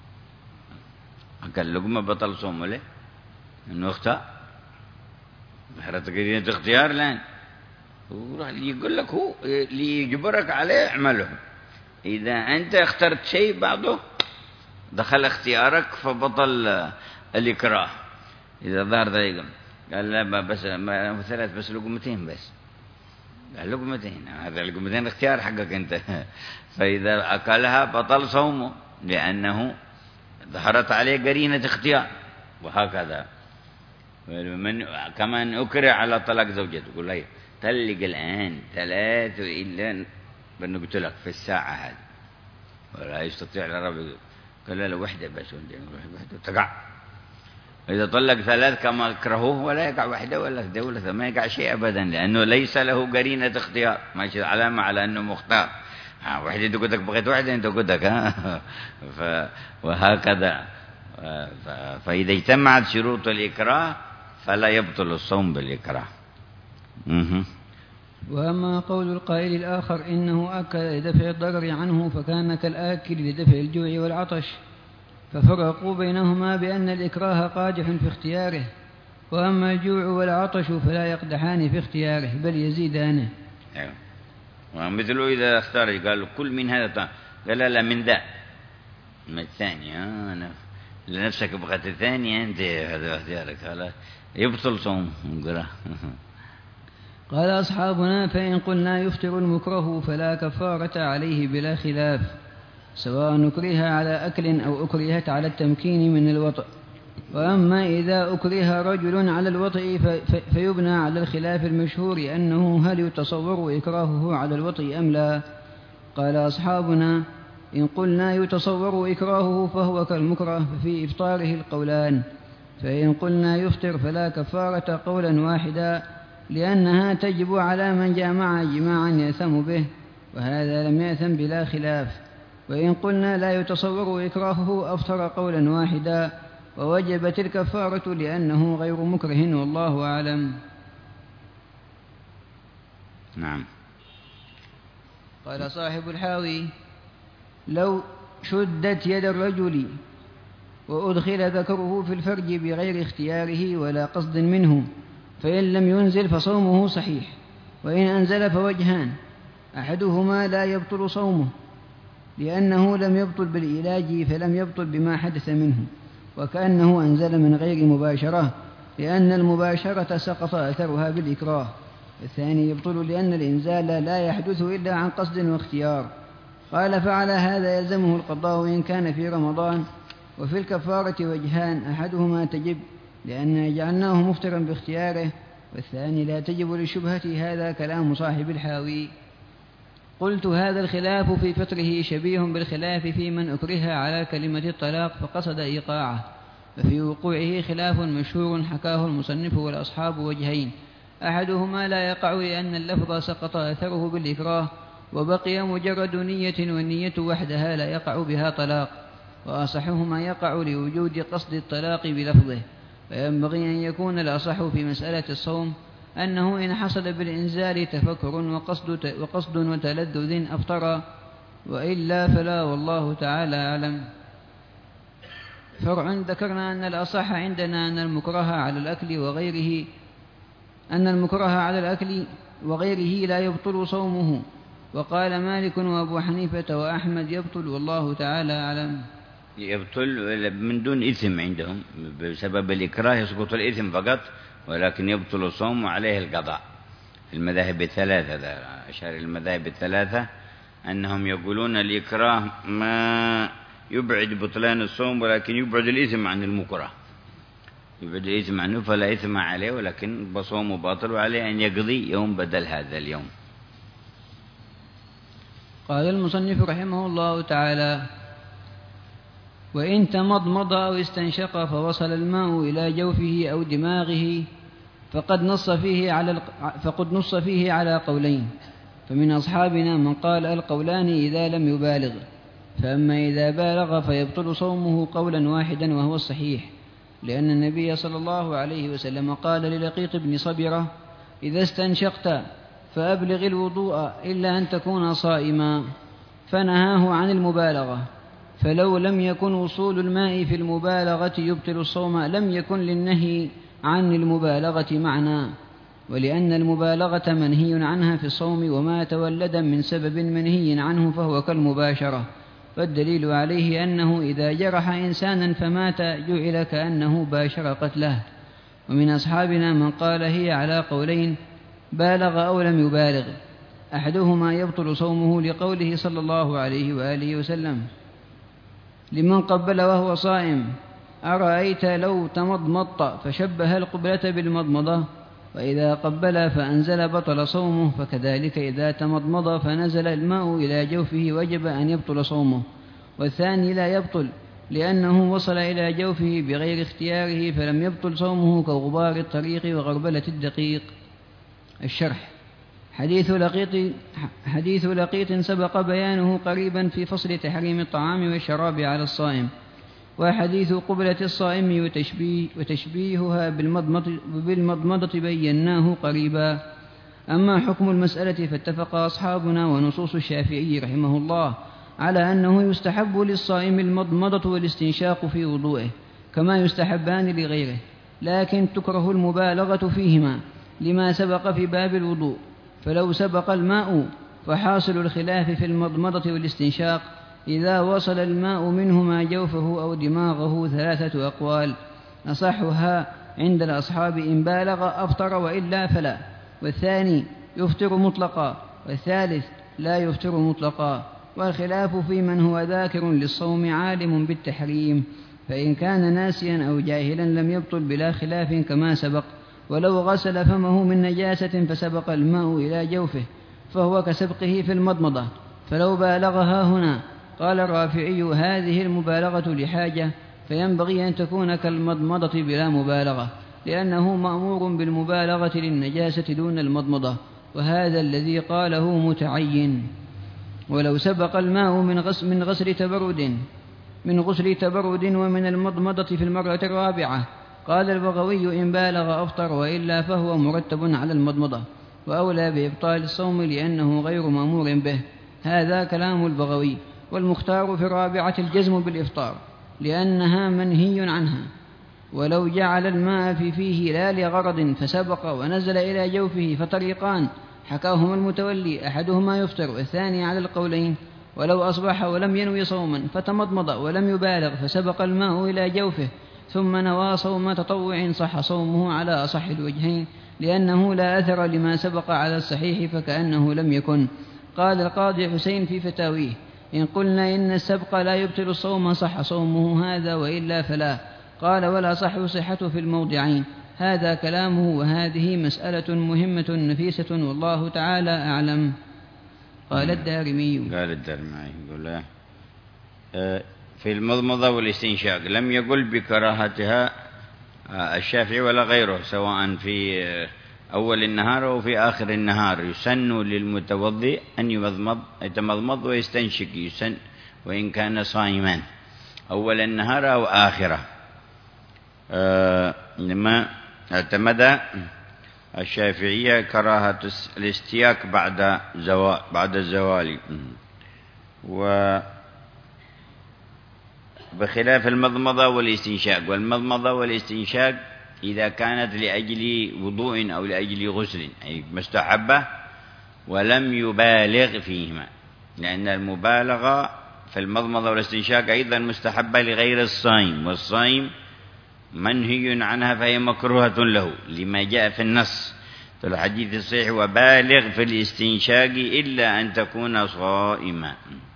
قال لقمة بطل صومه ليه؟ إنه اختار بحرة قرينة اختيار الآن، يقول لك هو اللي يجبرك عليه اعمله. إذا أنت اخترت شيء بعضه دخل اختيارك فبطل الإكراه إذا ظهر ذلك. قال لا بس ما ثلاث بس لقمتين بس، قال لقمتين، هذا لقمتين اختيار حقك أنت. فإذا أكلها بطل صومه لأنه ظهرت عليه قرينة اختيار. وهكذا من كمان أكره على طلاق زوجته، يقول لي طلق الآن ثلاث إلا بنقتلك في الساعة هذه، ولا يستطيع الرب. قال له وحدة بس، وحدة تقع. إذا طلق ثلاث كما كرهوه ولا يقع وحدة ولا دولة، ما يقع شيء أبدا، لأنه ليس له قرينة اختيار، ماشي علامة على أنه مختار. ها وحدة تقولك بغيت وحدة أنت تقولك ها. وهكذا. فإذا اجتمعت شروط الإكراه فلا يبطل الصوم بالإكراه. وأما قول القائل الآخر إنه أكل لدفع الضرر عنه فكان كالآكل لدفع الجوع والعطش، ففرقوا بينهما بأن الإكراه قادح في اختياره، وأما الجوع والعطش فلا يقدحان في اختياره بل يزيدانه. أيوة. ومثله إذا اختار قال كل من هذا، قال لا من ذا من الثاني، أنا لنفسك بغت الثاني أنت هذا اختيارك، قال يبطل صوم. قال أصحابنا فإن قلنا يفطر المكره فلا كفارة عليه بلا خلاف، سواء أكره على أكل أو أكرهت على التمكين من الوطء. وأما إذا أكره رجل على الوطء فيبنى على الخلاف المشهور أنه هل يتصور إكراهه على الوطء أم لا. قال أصحابنا إن قلنا يتصور إكراهه فهو كالمكره ففي إفطاره القولان، فإن قلنا يفطر فلا كفارة قولا واحدا، لأنها تجب على من جامع جماعا يأثم به، وهذا لم يأثم بلا خلاف. وإن قلنا لا يتصور إكراهه أفطر قولا واحدا، ووجبت الكفارة لأنه غير مكره، والله أعلم. نعم. قال صاحب الحاوي لو شدت يد الرجل وأدخل ذكره في الفرج بغير اختياره ولا قصد منه فإن لم ينزل فصومه صحيح، وإن أنزل فوجهان، أحدهما لا يبطل صومه لأنه لم يبطل بالعلاج فلم يبطل بما حدث منه، وكأنه أنزل من غير مباشرة لأن المباشرة سقط أثرها بالإكراه. الثاني يبطل لأن الإنزال لا يحدث إلا عن قصد واختيار. قال فعلى هذا يلزمه القضاء إن كان في رمضان. وفي الكفارة وجهان، أحدهما تجب لأننا جعلناه مفترا باختياره، والثاني لا تجب للشبهة. هذا كلام صاحب الحاوي. قلت هذا الخلاف في فطره شبيه بالخلاف في من أكره على كلمة الطلاق فقصد إيقاعه، ففي وقوعه خلاف مشهور حكاه المصنف والأصحاب وجهين، أحدهما لا يقع لأن اللفظ سقط أثره بالإكراه، وبقي مجرد نية، والنية وحدها لا يقع بها طلاق، وأصحهما يقع لوجود قصد الطلاق بلفظه. فينبغي أن يكون الأصح في مسألة الصوم أنه إن حصل بالإنزال تفكر وقصد, وقصد وتلذذ أفطر، وإلا فلا، والله تعالى أعلم. فرع: ذكرنا أن الأصح عندنا أن المكره على الأكل وغيره أن المكره على الأكل وغيره لا يبطل صومه، وقال مالك وأبو حنيفة وأحمد يبطل، والله تعالى أعلم. يبطل من دون إثم عندهم، بسبب الإكراه يسقط الإثم فقط، ولكن يبطل الصوم وعليه القضاء. المذاهب الثلاثة، أشار المذاهب الثلاثة أنهم يقولون الإكراه ما يبعد بطلان الصوم، ولكن يبعد الإثم عن المكره، يبعد الإثم عنه فلا إثم عليه، ولكن بصوم باطل، وعليه أن يقضي يوم بدل هذا اليوم. قال المصنف رحمه الله تعالى: وإن تمضمض أو استنشق فوصل الماء إلى جوفه أو دماغه فقد نص فيه على فقد نص فيه على قولين، فمن أصحابنا من قال القولان إذا لم يبالغ، فأما إذا بالغ فيبطل صومه قولا واحدا وهو الصحيح، لأن النبي صلى الله عليه وسلم قال للقيط بن صبرة: إذا استنشقت فأبلغ الوضوء إلا أن تكون صائما، فنهاه عن المبالغة. فلو لم يكن وصول الماء في المبالغة يبطل الصوم لم يكن للنهي عن المبالغة معنى، ولأن المبالغة منهي عنها في الصوم، وما تولد من سبب منهي عنه فهو كالمباشرة، فالدليل عليه أنه إذا جرح إنسانا فمات جعل كأنه باشر قتله. ومن أصحابنا من قال هي على قولين: بالغ أو لم يبالغ، أحدهما يبطل صومه لقوله صلى الله عليه وآله وسلم لمن قبل وهو صائم: أرأيت لو تمضمضت، فشبه القبلة بالمضمضة، وإذا قبل فأنزل بطل صومه، فكذلك إذا تمضمض فنزل الماء إلى جوفه وجب أن يبطل صومه. والثاني لا يبطل لأنه وصل إلى جوفه بغير اختياره، فلم يبطل صومه كغبار الطريق وغربلة الدقيق. الشرح: حديث لقيط, حديث لقيط سبق بيانه قريبا في فصل تحريم الطعام والشراب على الصائم، وحديث قبلة الصائم وتشبيه وتشبيهها بالمضمضة بيناه قريبا. أما حكم المسألة فاتفق أصحابنا ونصوص الشافعي رحمه الله على أنه يستحب للصائم المضمضة والاستنشاق في وضوئه كما يستحبان لغيره، لكن تكره المبالغة فيهما لما سبق في باب الوضوء. فلو سبق الماء فحاصل الخلاف في المضمضة والاستنشاق إذا وصل الماء منهما جوفه أو دماغه ثلاثة أقوال، أصحها عند الأصحاب إن بالغ أفطر وإلا فلا، والثاني يفطر مطلقا، والثالث لا يفطر مطلقا. والخلاف في من هو ذاكر للصوم عالم بالتحريم، فإن كان ناسيا أو جاهلا لم يبطل بلا خلاف كما سبق. ولو غسل فمه من نجاسة فسبق الماء إلى جوفه فهو كسبقه في المضمضة، فلو بالغها هنا قال الرافعي: هذه المبالغة لحاجة، فينبغي أن تكون كالمضمضة بلا مبالغة، لأنه مأمور بالمبالغة للنجاسة دون المضمضة، وهذا الذي قاله متعين. ولو سبق الماء من غسل, من غسل تبرد من غسل تبرد ومن المضمضة في المرة الرابعة قال البغوي: إن بالغ أفطر، وإلا فهو مرتب على المضمضة، وأولى بإبطال الصوم لأنه غير مأمور به. هذا كلام البغوي. والمختار في الرابعة الجزم بالإفطار لأنها منهي عنها. ولو جعل الماء في فيه لا لغرض فسبق ونزل إلى جوفه فطريقان حكاهما المتولي، أحدهما يفطر والثاني على القولين. ولو أصبح ولم ينوي صوما فتمضمض ولم يبالغ فسبق الماء إلى جوفه ثم نوى صوم تطوع صح صومه على أصح الوجهين، لأنه لا أثر لما سبق على الصحيح فكأنه لم يكن. قال القاضي حسين في فتاويه: إن قلنا إن السبق لا يبطل الصوم صح صومه هذا، وإلا فلا. قال: ولا صح صحته في الموضعين. هذا كلامه، وهذه مسألة مهمة نفيسة، والله تعالى أعلم. قال الدارمي قال الدارمي يقول في المضمضة والاستنشاق لم يقل بكراهتها الشافعي ولا غيره، سواء في أول النهار وفي آخر النهار. يسن للمتوضئ أن يمضمض يتمضمض ويستنشق، يسن وإن كان صائما، أول النهار أو آخره. آه لما اعتمد الشافعية كراهة الاستياك بعد زوال بعد الزوال، وبخلاف المضمضة والاستنشاق. والمضمضة والاستنشاق إذا كانت لأجل وضوء أو لأجل غسل أي مستحبة، ولم يبالغ فيهما، لأن المبالغة في المضمضة والاستنشاق أيضا مستحبة لغير الصائم، والصائم منهي عنها فهي مكروهة له، لما جاء في النص في الحديث الصحيح: وبالغ في الاستنشاق إلا أن تكون صائما.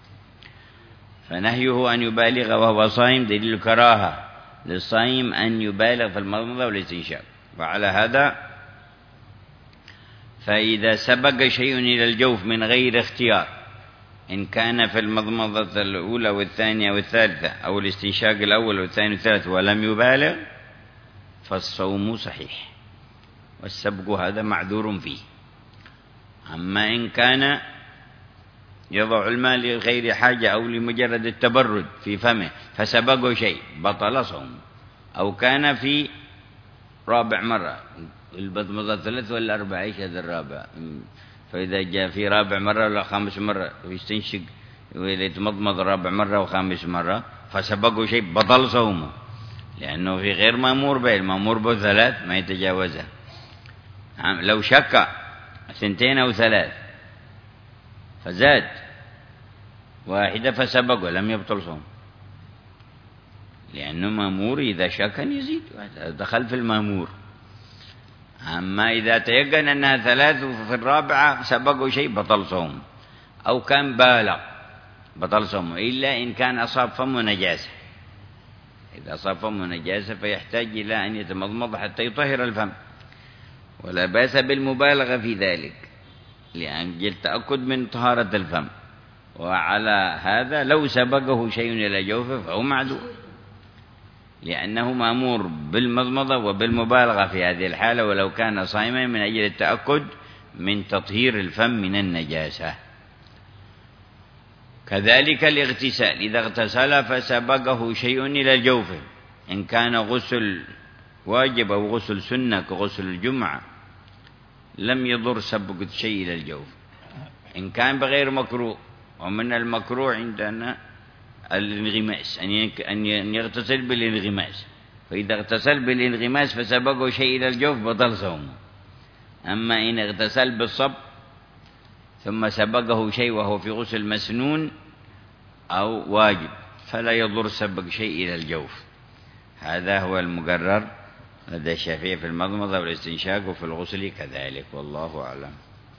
فنهيه أن يبالغ وهو صائم دليل الكراهة للصائم أن يبالغ في المضمضة والاستنشاق. وعلى هذا فإذا سبق شيء إلى الجوف من غير اختيار، إن كان في المضمضة الأولى والثانية والثالثة أو الاستنشاق الأول والثاني والثالث ولم يبالغ، فالصوم صحيح، والسبق هذا معذور فيه. أما إن كان يضع الماء لغير حاجة أو لمجرد التبرد في فمه فسبقه شيء بطل صوم، أو كان في رابع مرة، المضمضة ثلاث ولا أربع، إيش هذا الرابع؟ فإذا جاء في رابع مرة ولا خامس مرة ويستنشق ويتمضمض رابع مرة وخامس مرة فسبقه شيء بطل صومه، لأنه في غير مأمور به، المأمور به ثلاث ما يتجاوزها. لو شك اثنتين أو ثلاث فزاد واحدة فسبقه لم يبطل صوم، لأنه مأمور إذا شك يزيد، دخل في المأمور. أما إذا تيقن أنها ثلاث وفي الرابعة سبقه شيء بطل صوم، أو كان بالغ بطل صومه، إلا إن كان أصاب فمه نجاسة. إذا أصاب فمه نجاسة فيحتاج إلى أن يتمضمض حتى يطهر الفم، ولا بأس بالمبالغة في ذلك لأجل التأكد من طهارة الفم. وعلى هذا لو سبقه شيء إلى جوفه فهو معذور، لأنه مأمور بالمضمضة وبالمبالغة في هذه الحالة، ولو كان صائما من أجل التأكد من تطهير الفم من النجاسة. كذلك الاغتسال، إذا اغتسل فسبقه شيء إلى جوفه، إن كان غسل واجب أو غسل سنة كغسل الجمعة لم يضر سبق شيء إلى الجوف. إن كان بغير مكروه، ومن المكروه عندنا الانغماس، أن يغتسل بالانغماس، فإذا اغتسل بالانغماس فسبقه شيء إلى الجوف بطل صومه. أما إن اغتسل بالصب ثم سبقه شيء وهو في غسل مسنون أو واجب فلا يضر سبق شيء إلى الجوف. هذا هو المقرر لدى الشافعي في المضمضة والاستنشاق، وفي الغسل كذلك، والله أعلم.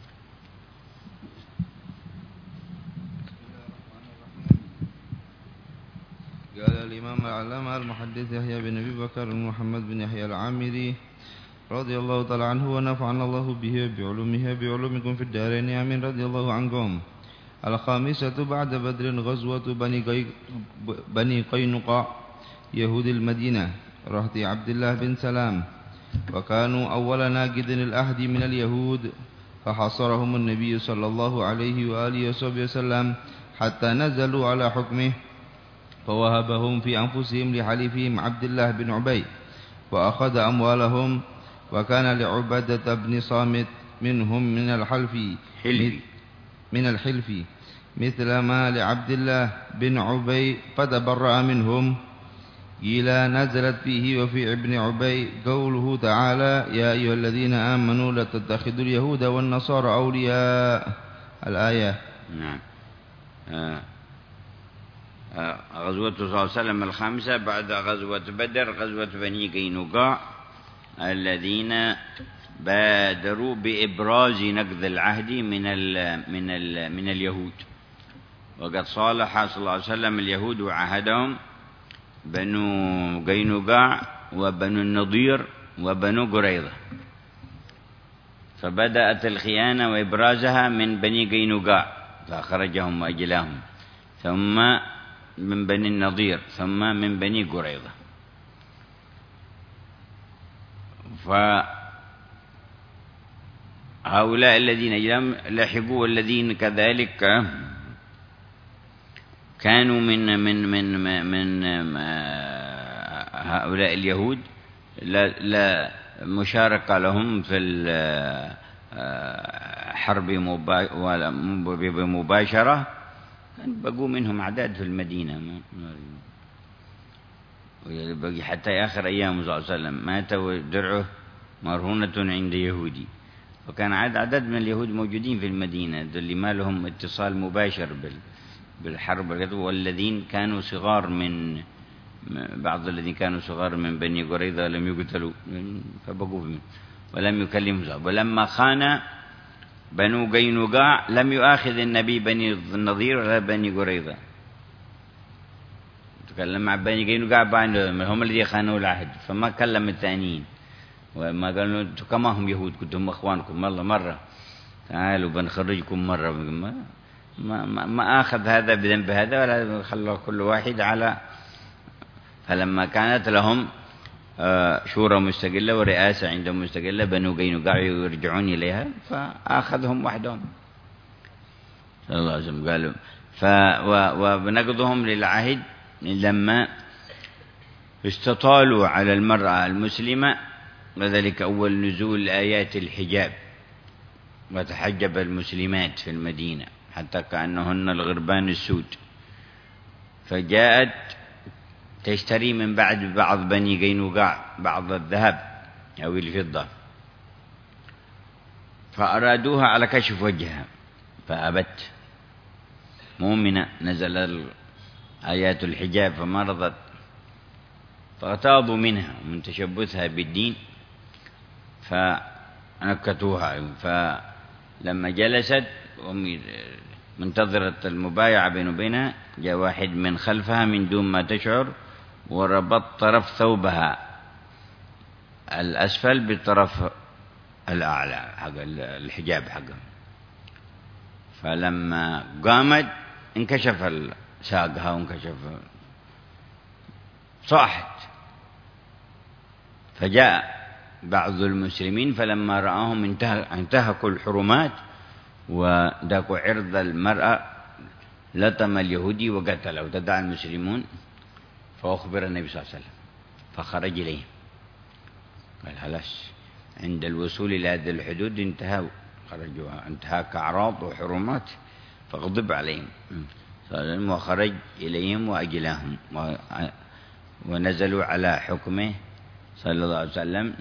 قال الإمام العلامة المحدث يحيى بن أبي بكر بن محمد بن يحيى العامري رضي الله تعالى عنه ونفعنا الله به بعلومه بعلومكم في الدارين آمين. رضي الله عنكم. الخامسة بعد بدر غزوة بني بني قينقاع يهود المدينة رهط عبد الله بن سلام، وكانوا أول ناقد الأهد من اليهود، فحصرهم النبي صلى الله عليه وآله وسلم حتى نزلوا على حكمه، فوهبهم في أنفسهم لحليفهم عبد الله بن عبي، وأخذ أموالهم. وكان لعبادة بن صامت منهم من الحلف من الحلف مثل ما لعبد الله بن عبي، فتبرأ منهم. قيل نزلت فيه وفي ابن عبي قوله تعالى: يا أيها الذين آمنوا لا تتخذوا اليهود والنصارى أولياء، الآية. نعم. آه. غزوة صلى الله عليه وسلم الخامسة بعد غزوة بدر غزوة بني قينقاع، الذين بادروا بإبراز نقض العهد من ال من ال من اليهود. وقد صالح صلى الله عليه وسلم اليهود وعهدهم بنو قينقاع وبنو النضير وبنو قريظة، فبدأت الخيانة وإبرازها من بني قينقاع فأخرجهم وأجلاهم، ثم من بني النضير، ثم من بني قريظة. هؤلاء الذين لحقوا والذين كذلك كانوا من من من من هؤلاء اليهود لا لا مشاركة لهم في الحرب بمباشرة، بقوا منهم أعداد في المدينة، بقي حتى آخر أيام صلى الله عليه وسلم مات ودرعه مرهونة عند يهودي، وكان عدد من اليهود موجودين في المدينة اللي ما لهم اتصال مباشر بالحرب، والذين كانوا صغار من بعض الذين كانوا صغار من بني قريظة لم يقتلوا فبقوا منه ولم يكلمهم. ولما خان بنو قينقاع لم يؤاخذ النبي بني النضير ولا بني قريظة، تكلم مع بني قينقاع هم الذين خانوا العهد، فما كلم الثانيين وما قالوا كما هم يهود كنتم اخوانكم والله مرة تعالوا بنخرجكم مرة، ما ما, ما اخذ هذا بذنب هذا ولا خلوا كل واحد على. فلما كانت لهم شورى مستقلة ورئاسة عندهم مستقلة بنو قينقاع يرجعون إليها فأخذهم وحدهم صلى الله عليه وسلم. قالوا وبنقضهم للعهد لما استطالوا على المرأة المسلمة، وذلك أول نزول آيات الحجاب، وتحجب المسلمات في المدينة حتى كأنهن الغربان السود، فجاءت تشتري من بعد بعض بني قينقاع بعض الذهب أو الفضة، فأرادوها على كشف وجهها فأبت مؤمنة، نزل آيات الحجاب فما رضت، فاغتاظوا منها من تشبثها بالدين فنكتوها. فلما جلست منتظرة المبايعة بين وبينها جاء واحد من خلفها من دون ما تشعر وربط طرف ثوبها الأسفل بالطرف الأعلى حق الحجاب حقها، فلما قامت انكشف ساقها وانكشف صاحت، فجاء بعض المسلمين فلما رآهم انتهكوا الحرمات وداكوا عرض المرأة لطم اليهودي وقتله، وتدعى المسلمون فأخبر النبي صلى الله عليه وسلم فخرج إليهم قال خلاص عند الوصول إلى هذه الحدود انتهوا خرجوا انتهاك أعراض وحرمات فغضب عليهم وخرج إليهم وأجلاهم ونزلوا على حكمه صلى الله عليه وسلم.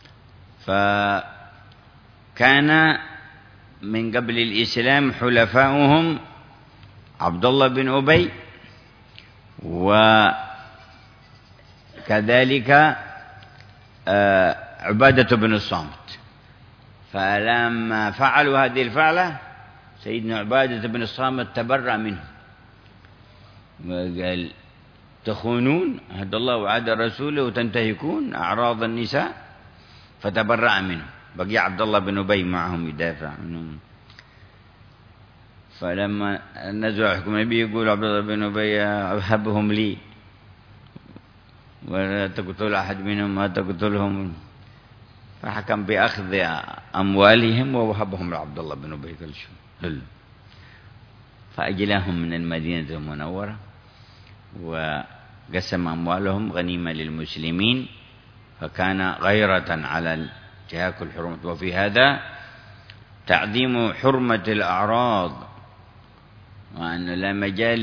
فكان من قبل الإسلام حلفاؤهم عبد الله بن أبي وكذلك عبادة بن الصامت، فلما فعلوا هذه الفعلة سيدنا عبادة بن الصامت تبرأ منهم وقال تخونون عهد الله وعهد رسوله وتنتهكون أعراض النساء، فتبرأ منهم. بقي عبد الله بن أبي معهم يدافع عنهم، فلما نزل حكم النبي يقول عبد الله بن أبي أهبهم لي ولا تقتل أحد منهم ما تقتلهم، فحكم بأخذ أموالهم ووهبهم لعبد الله بن أبي كل شيء، فأجلاهم من المدينة المنورة وقسم أموالهم غنيمة للمسلمين، فكان غيرة على انتهاك الحرمات. وفي هذا تعظيم حرمة الأعراض، وأن لا مجال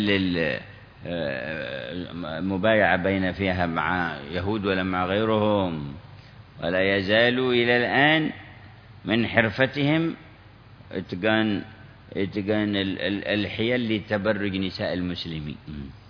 للمبايعة بين فيها مع يهود ولا مع غيرهم، ولا يزالوا إلى الآن من حرفتهم اتقان اتقان الحيل لتبرج نساء المسلمين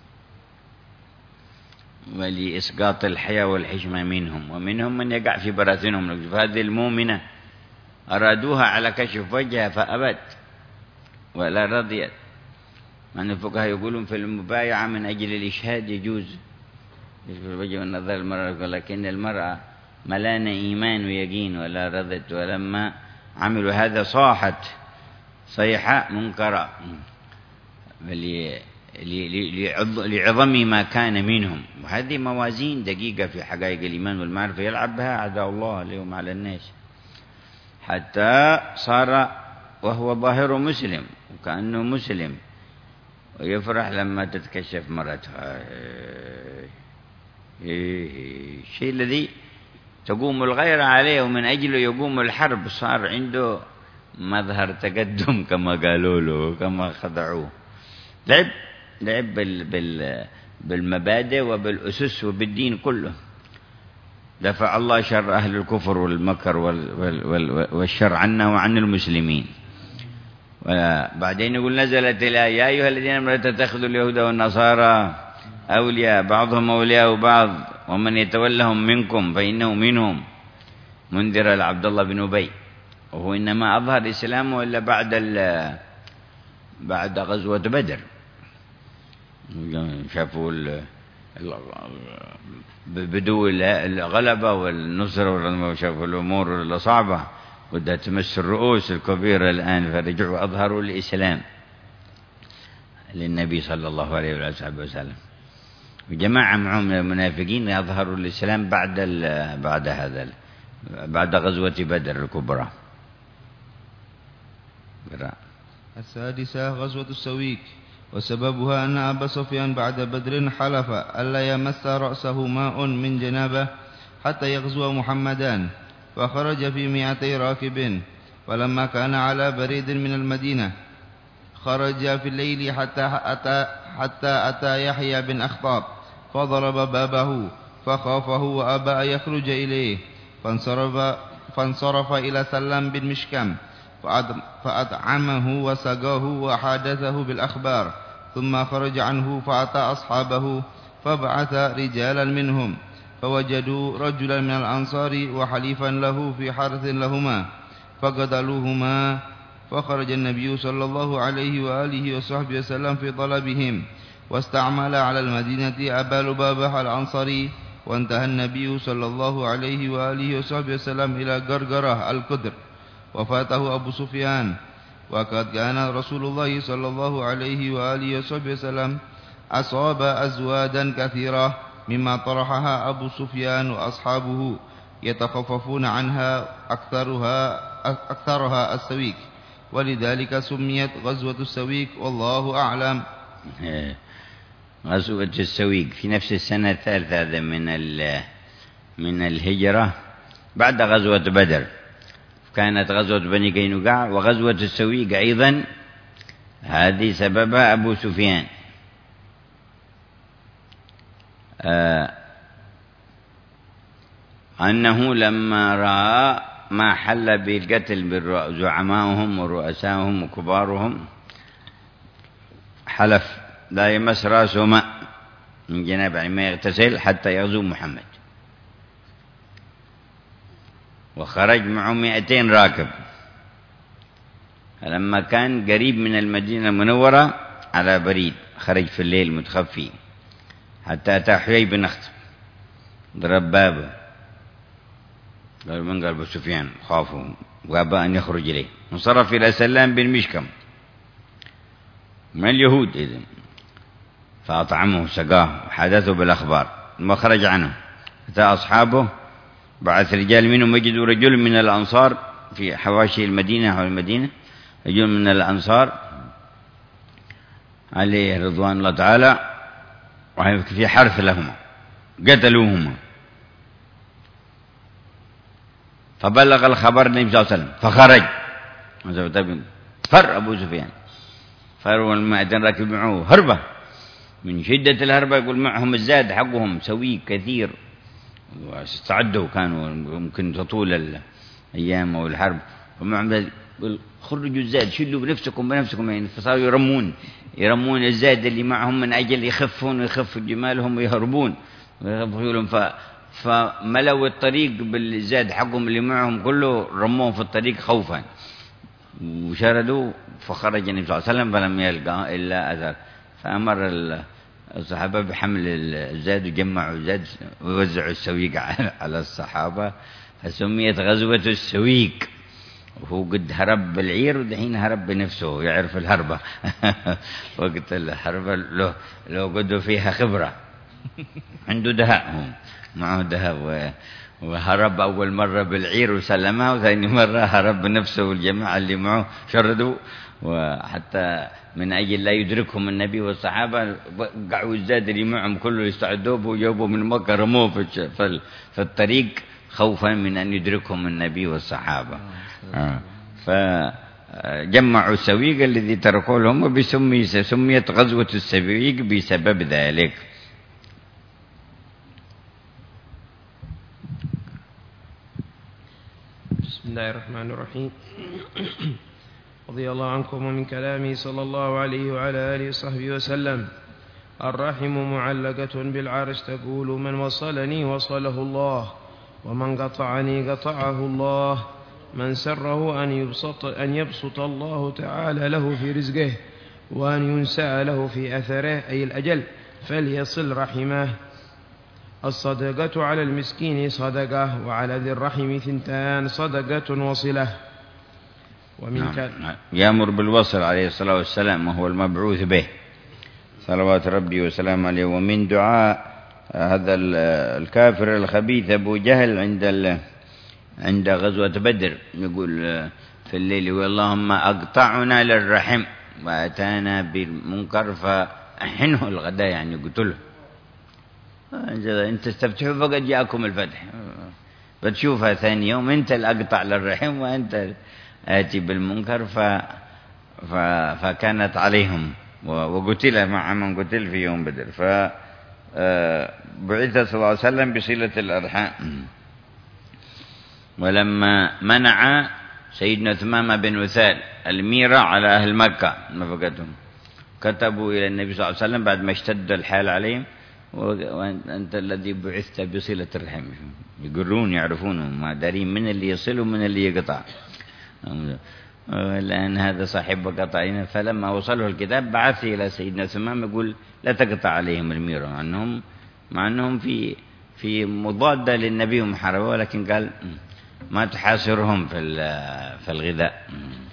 ولإسقاط الحياة والحشمة منهم، ومنهم من يقع في براثنهم. فهذه المؤمنة أرادوها على كشف وجهها فأبت ولا رضيت. أن الفقهاء يقولون في المبايعة من أجل الإشهاد يجوز في الوجه والنظر المرأة، ولكن المرأة ملان إيمان ويقين ولا رضت، ولما عملوا هذا صاحت صيحة منكرة لعظم ما كان منهم. وهذه موازين دقيقة في حقائق الإيمان والمعرفة يلعب بها أعداء الله اليوم على الناس، حتى صار وهو ظاهر مسلم وكأنه مسلم، ويفرح لما تتكشف مرتها. الشيء الذي تقوم الغيرة عليه ومن أجله يقوم الحرب صار عنده مظهر تقدم كما قالوا له، كما خدعوه. لعب لعب بال بال بالمبادئ وبالأسس وبالدين كله. دفع الله شر أهل الكفر والمكر والشر عنا وعن المسلمين. وبعدين يقول نزلت الآية يا أيها الذين آمنوا لا تتخذوا اليهود والنصارى أولياء بعضهم أولياء بعض ومن يتولهم منكم فإنه منهم، منذر العبد الله بن أبي. وهو إنما أظهر إسلامه إلا بعد بعد غزوة بدر، شافوا بدو الغلبة والنصر وشافوا الأمور الصعبة بدها تمس الرؤوس الكبيرة الآن، فرجعوا أظهروا الإسلام للنبي صلى الله عليه وسلم. وجماعة معهم المنافقين يظهروا الإسلام بعد بعد هذا بعد غزوة بدر الكبرى. السادسة غزوة السويك، وسببها أن أبا سفيان بعد بدر حلف ألا يمس رأسه ماء من جنابه حتى يغزو محمدان، فخرج في مئتي راكب. ولما كان على بريد من المدينة خرج في الليل حتى أتى, حتى أتى يحيى بن أخطاب فضرب بابه فخافه وأبى أن يخرج إليه، فانصرف, فانصرف إلى سلام بن مشكم فأطعمه وسقاه وحادثه بالأخبار، ثم خرج عنه فأتى أصحابه فبعث رجالا منهم فوجدوا رجلا من الأنصار وحليفا له في حرث لهما فقتلوهما، فخرج النبي صلى الله عليه وآله وصحبه وسلم في طلبهم، واستعمل على المدينة أبا لبابة الأنصاري، وانتهى النبي صلى الله عليه وآله وصحبه وسلم إلى قرقرة القدر، وفاته أبو سفيان. وقد كان رسول الله صلى الله عليه وآله وصحبه وسلم أصاب أزوادا كثيرة مما طرحها أبو سفيان وأصحابه يتخففون عنها أكثرها, أكثرها السويك، ولذلك سميت غزوة السويك والله أعلم. غزوة السويك في نفس السنة الثالثة من من الهجرة بعد غزوة بدر، كانت غزوة بني قينقاع، وغزوة السويق أيضا هذه سببها أبو سفيان. آه أنه لما رأى ما حل بالقتل بزعمائهم ورؤسائهم وكبارهم حلف لا يمس رأسه ماء من جناب ما يغتسل حتى يغزو محمد، وخرج معه مئتين راكب. لما كان قريب من المدينة المنورة على بريد خرج في الليل متخفي حتى أتى حيي بن أخطب ضرب بابه، قال من؟ قال أبو سفيان، خافوا وأبى أن يخرج إليه، انصرف إلى سلام بن مشكم من اليهود إذن، فأطعمه سقاه وحدثه بالأخبار، ثم خرج عنه أتى أصحابه، بعث رجال منهم وجدوا رجل من الأنصار في حواشي المدينة حول المدينة، رجل من الأنصار عليه رضوان الله تعالى في حرث لهما قتلوهما، فبلغ الخبر النبي صلى الله عليه وسلم فخرج، فر أبو سفيان، فروا المائتين راكب معه هربة من شدة الهربة، يقول معهم الزاد حقهم سوي كثير، واستعدوا كانوا ممكن تطول الأيام والحرب، ومعهم يقول خرجوا الزاد، شلوا بنفسكم بنفسكم، يعني فصاروا يرمون يرمون الزاد اللي معهم من أجل يخفون ويخفوا جمالهم ويهربون ويخفوا، ف فملوا الطريق بالزاد حقهم اللي معهم كله، رموهم في الطريق خوفا وشردوا، فخرج النبي صلى الله عليه وسلم فلم يلقى إلا أثر، فأمر الصحابة بحمل الزاد وجمعوا الزاد ووزعوا السويق على الصحابة، فسميت غزوة السويق. وهو قد هرب بالعير ودحين هرب بنفسه يعرف الهربة وقت الهربة لو, لو قدوا فيها خبرة، عنده دهاء، معه دهاء وهرب أول مرة بالعير وسلمها، وثاني مرة هرب بنفسه والجماعة اللي معه شردوا، وحتى من أجل لا يدركهم النبي والصحابة وقعوا الزاد اللي معهم كله يستعدوا به وجابوا من مكة رموه في في الطريق خوفا من أن يدركهم النبي والصحابة. آه. فجمعوا السويق الذي تركوا لهم، وبسمي سميت غزوة السويق بسبب ذلك. بسم الله الرحمن الرحيم. رضي الله عنكم. ومن كلامه صلى الله عليه وعلى آله وصحبه وسلم: الرحم معلقة بالعرش تقول من وصلني وصله الله، ومن قطعني قطعه الله. من سره أن يبسط, أن يبسط الله تعالى له في رزقه وأن ينسى له في أثره أي الأجل فليصل رحمه. الصدقة على المسكين صدقة، وعلى ذي الرحم ثنتان صدقة وصلة. ومن نعم. كان يأمر بالوصل عليه الصلاة والسلام وهو المبعوث به صلوات ربي وسلام عليه. ومن دعاء هذا الكافر الخبيث أبو جهل عند عند غزوة بدر يقول في الليل: واللهم أقطعنا للرحم وأتانا بالمنكر فأحنه الغداء، يعني قتله. أنت تستفتحوا فقد جاءكم الفتح، بتشوفها ثاني يوم أنت الأقطع للرحم وأنت آتي بالمنكر. ف... ف... فكانت عليهم وقتل مع من قتل في يوم بدر. فبعث صلى الله عليه وسلم بصلة الأرحام. ولما منع سيدنا ثمامة بن وثال الميرة على أهل مكة نفقتهم، كتبوا إلى النبي صلى الله عليه وسلم بعد ما اشتد الحال عليهم: وأنت الذي بعثت بصلة الرحم. يقرون يعرفونه، ما دارين من اللي يصل ومن اللي يقطع، لأن هذا صاحب قطعين. فلما وصله الكتاب بعث إلى سيدنا ثمام يقول: لا تقطع عليهم الميرة، مع أنهم مع أنهم في في مضادة للنبي ومحاربة، ولكن قال ما تحاصرهم في في الغذاء.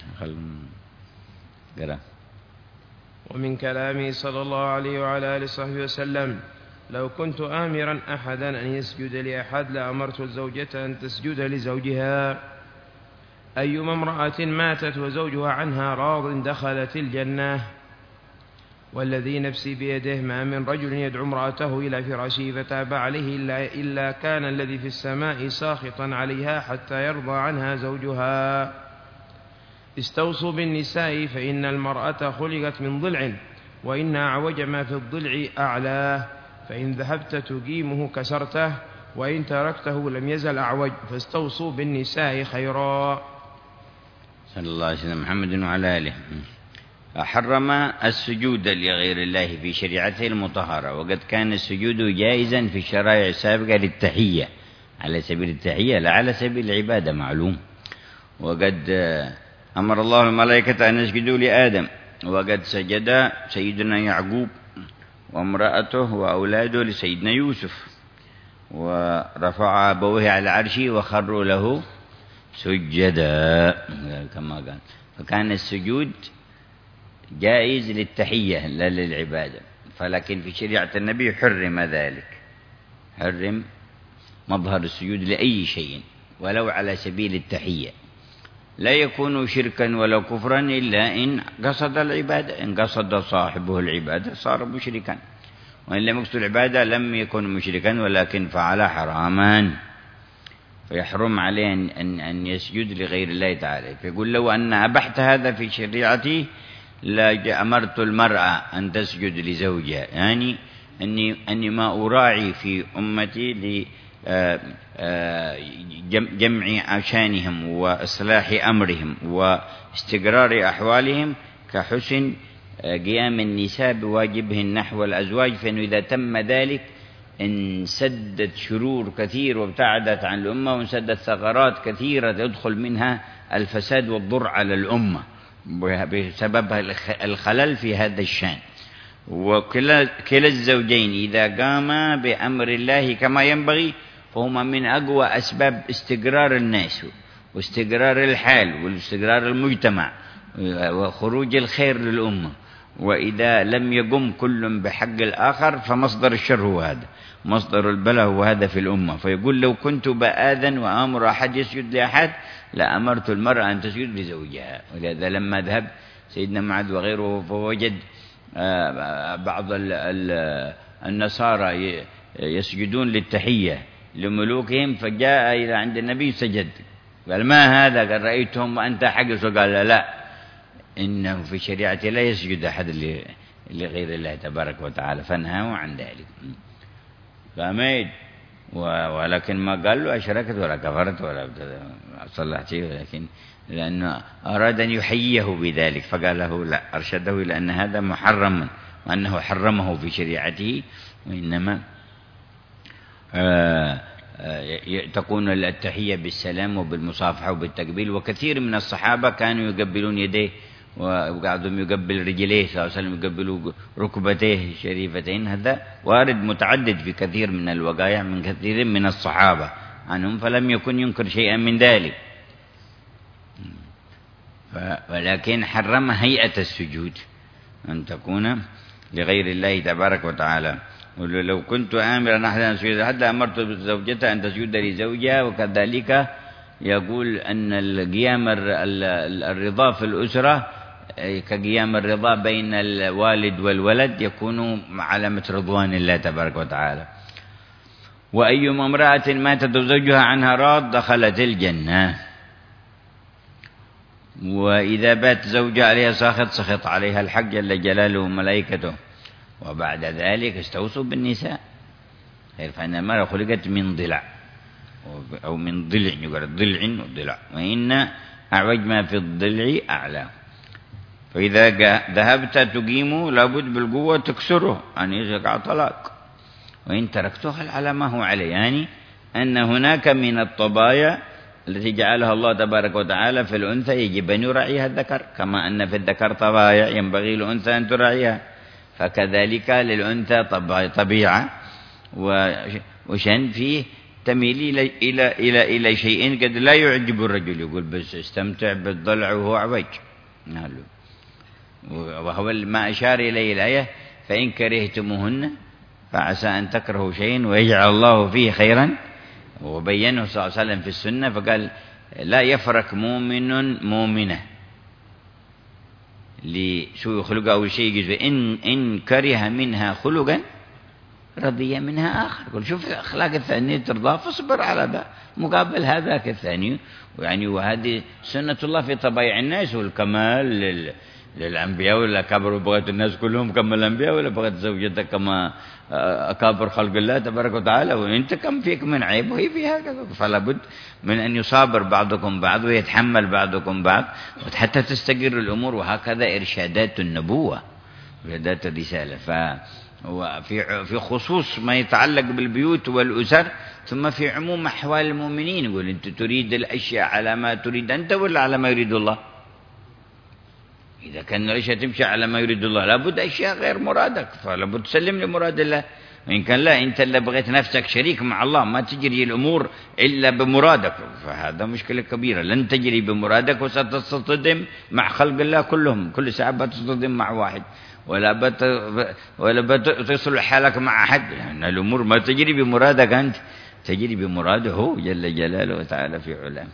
قرأ. ومن كلامه صلى الله عليه وعلى آله وصحبه وسلم: لو كنت آمرا أحدا أن يسجد لأحد لأمرت الزوجة أن تسجد لزوجها. أيما امرأة ماتت وزوجها عنها راض دخلت الجنة. والذي نفسي بيده ما من رجل يدعو امرأته إلى فراشه فتاب عليه إلا, إلا كان الذي في السماء ساخطا عليها حتى يرضى عنها زوجها. استوصوا بالنساء فإن المرأة خلقت من ضلع، وإن أعوج ما في الضلع أعلاه، فإن ذهبت تقيمه كسرته، وإن تركته لم يزل أعوج. فاستوصوا بالنساء خيرا. صلى الله عليه وسلم محمد وعلى آله. حرم السجود لغير الله في شريعته المطهرة، وقد كان السجود جائزا في الشرائع السابقة للتحية على سبيل التحية لا على سبيل العبادة، معلوم. وقد أمر الله الملائكة أن يسجدوا لآدم، وقد سجد سيدنا يعقوب وامرأته وأولاده لسيدنا يوسف، ورفع أبويه على عرشه وخروا له سجدا كما قال. فكان السجود جائز للتحية لا للعبادة، فلكن في شريعة النبي حرم ذلك، حرم مظهر السجود لأي شيء ولو على سبيل التحية. لا يكون شركا ولا كفرا إلا إن قصد العبادة، إن قصد صاحبه العبادة صار مشركا، وإن لم يقصد العبادة لم يكن مشركا ولكن فعل حراما، فيحرم عليه أن, أن يسجد لغير الله تعالى. فيقول: لو أن أبحت هذا في شريعتي لأمرت المرأة أن تسجد لزوجها، يعني أني, أني ما أراعي في أمتي لجمع أشانهم وإصلاح أمرهم واستقرار أحوالهم كحسن قيام النساء بواجبهن نحو الأزواج، فإنه إذا تم ذلك انسدت شرور كثير وابتعدت عن الأمة، وانسدت ثغرات كثيرة يدخل منها الفساد والضر على الأمة بسبب الخلل في هذا الشأن. وكلا كلا الزوجين إذا قام بأمر الله كما ينبغي فهما من أقوى أسباب استقرار الناس واستقرار الحال واستقرار المجتمع وخروج الخير للأمة. وإذا لم يقم كل بحق الآخر فمصدر الشر هو هذا، مصدر البلاء هو هذا في الأمة. فيقول لو كنت بآذن وآمر أحد يسجد لأحد لأمرت المرأة أن تسجد لزوجها. ولهذا لما ذهب سيدنا معاذ وغيره فوجد بعض النصارى يسجدون للتحية لملوكهم، فجاء إلى عند النبي سجد، قال ما هذا؟ قال رأيتهم وأنت حجز، قال لا, لا إنه في شريعة لا يسجد أحد لغير الله تبارك وتعالى، فانهاه عن ذلك. فميد ولكن ما قال له أشركت ولا كفرت ولا صلحت شيء، ولكن لأنه أراد أن يحييه بذلك فقال له لا، أرشده إلى أن هذا محرم وأنه حرمه في شريعته، وإنما آآ آآ تكون التحية بالسلام وبالمصافحة وبالتقبيل. وكثير من الصحابة كانوا يقبلون يديه وقعدهم يقبل رجليه صلى الله عليه وسلم، يقبلوا ركبتيه الشريفتين. هذا وارد متعدد في كثير من الوقائع من كثير من الصحابة عنهم، فلم يكن ينكر شيئا من ذلك، ولكن حرم هيئة السجود أن تكون لغير الله تبارك وتعالى. ولو كنت آمرا أحدا أن يسجد لأحد لأمرت زوجته أن تسجد لزوجها. وكذلك يقول أن القيام الرضا في الأسرة كقيام الرضا بين الوالد والولد يكون علامة رضوان الله تبارك وتعالى. وأيما امرأة ماتت وزوجها عنها راض دخلت الجنة. وإذا بات زوجها عليها ساخط سخط عليها الحق جل جلاله وملائكته. وبعد ذلك استوصوا بالنساء، فإن المرأة خلقت من ضلع أو من ضلع، يقول ضلع وضلع، وإن أعوج ما في الضلع أعلى. فإذا ذهبت تقيمه لابد بالقوة تكسره أن يقع طلاق، وإن تركته على ما هو عليه، يعني أن هناك من الطبايا التي جعلها الله تبارك وتعالى في الأنثى يجب أن يراعيها الذكر، كما أن في الذكر طبايا ينبغي للأنثى أن تراعيها، فكذلك للأنثى طبيعة وشن فيه تميل إلى إلى إلى إلى شيء قد لا يعجب الرجل، يقول بس استمتع بالضلع وهو عوج، وهو ما أشار إليه الآية فإن كرهتموهن فعسى أن تكرهوا شيئا ويجعل الله فيه خيرا. وبينه صلى الله عليه وسلم في السنة فقال لا يفرق مؤمن مؤمنة لسوء خلقه أو شيء جزء، إن إن كره منها خلقا رضي منها آخر. قل شوف أخلاق الثانية ترضى فاصبر على ذا مقابل هذاك الثاني. يعني وهذه سنة الله في طبيعة الناس، والكمال لل للأنبياء ولا أكابر بغيت الناس كلهم كما الأنبياء، ولا بغيت زوجتك كما أكابر خلق الله تبارك وتعالى، وأنت كم فيك من عيب وهي فيها كذا. فلا بد من أن يصابر بعضكم بعض ويتحمل بعضكم بعض حتى تستقر الأمور. وهكذا إرشادات النبوة إرشادات الرسالة. ففي في خصوص ما يتعلق بالبيوت والأسر، ثم في عموم أحوال المؤمنين. يقول أنت تريد الأشياء على ما تريد أنت ولا على ما يريد الله؟ إذا كان الأشياء تمشي على ما يريد الله لابد أشياء غير مرادك، فلابد تسلم لمراد الله. وإن كان لا، أنت اللي بغيت نفسك شريك مع الله ما تجري الأمور إلا بمرادك، فهذا مشكلة كبيرة. لن تجري بمرادك وستصطدم مع خلق الله كلهم، كل ساعة بتصطدم مع واحد، ولا بت ولا بتصلح حالك مع أحد، لأن الأمور ما تجري بمرادك أنت، تجري بمراده هو جل جلاله وتعالى في علاه.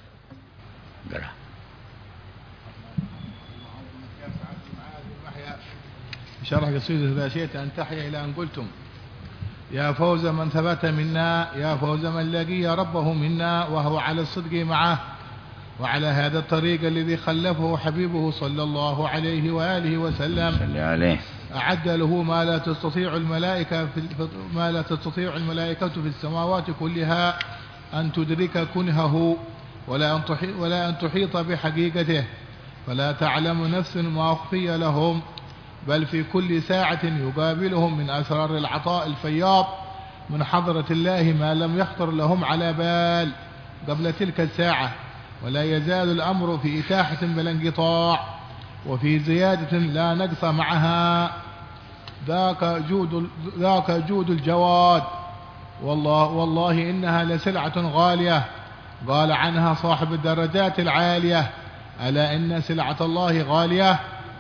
شرح قصيدة إذا شئت أن تحيا إلى أن قلتم يا فوز من ثبت منا، يا فوز من لقي ربه منا وهو على الصدق معه، وعلى هذا الطريق الذي خلفه حبيبه صلى الله عليه وآله وسلم صلى عليه. أعد له ما لا تستطيع الملائكة في ما لا تستطيع الملائكة في السماوات كلها أن تدرك كنهه ولا أن تحيط, ولا أن تحيط بحقيقته، فلا تعلم نفس ما أخفي لهم، بل في كل ساعة يقابلهم من أسرار العطاء الفياض من حضرة الله ما لم يخطر لهم على بال قبل تلك الساعة. ولا يزال الأمر في إتاحة بلا انقطاع وفي زيادة لا نقص معها، ذاك جود, ذاك جود الجواد، والله, والله إنها لسلعة غالية. قال عنها صاحب الدرجات العالية ألا إن سلعة الله غالية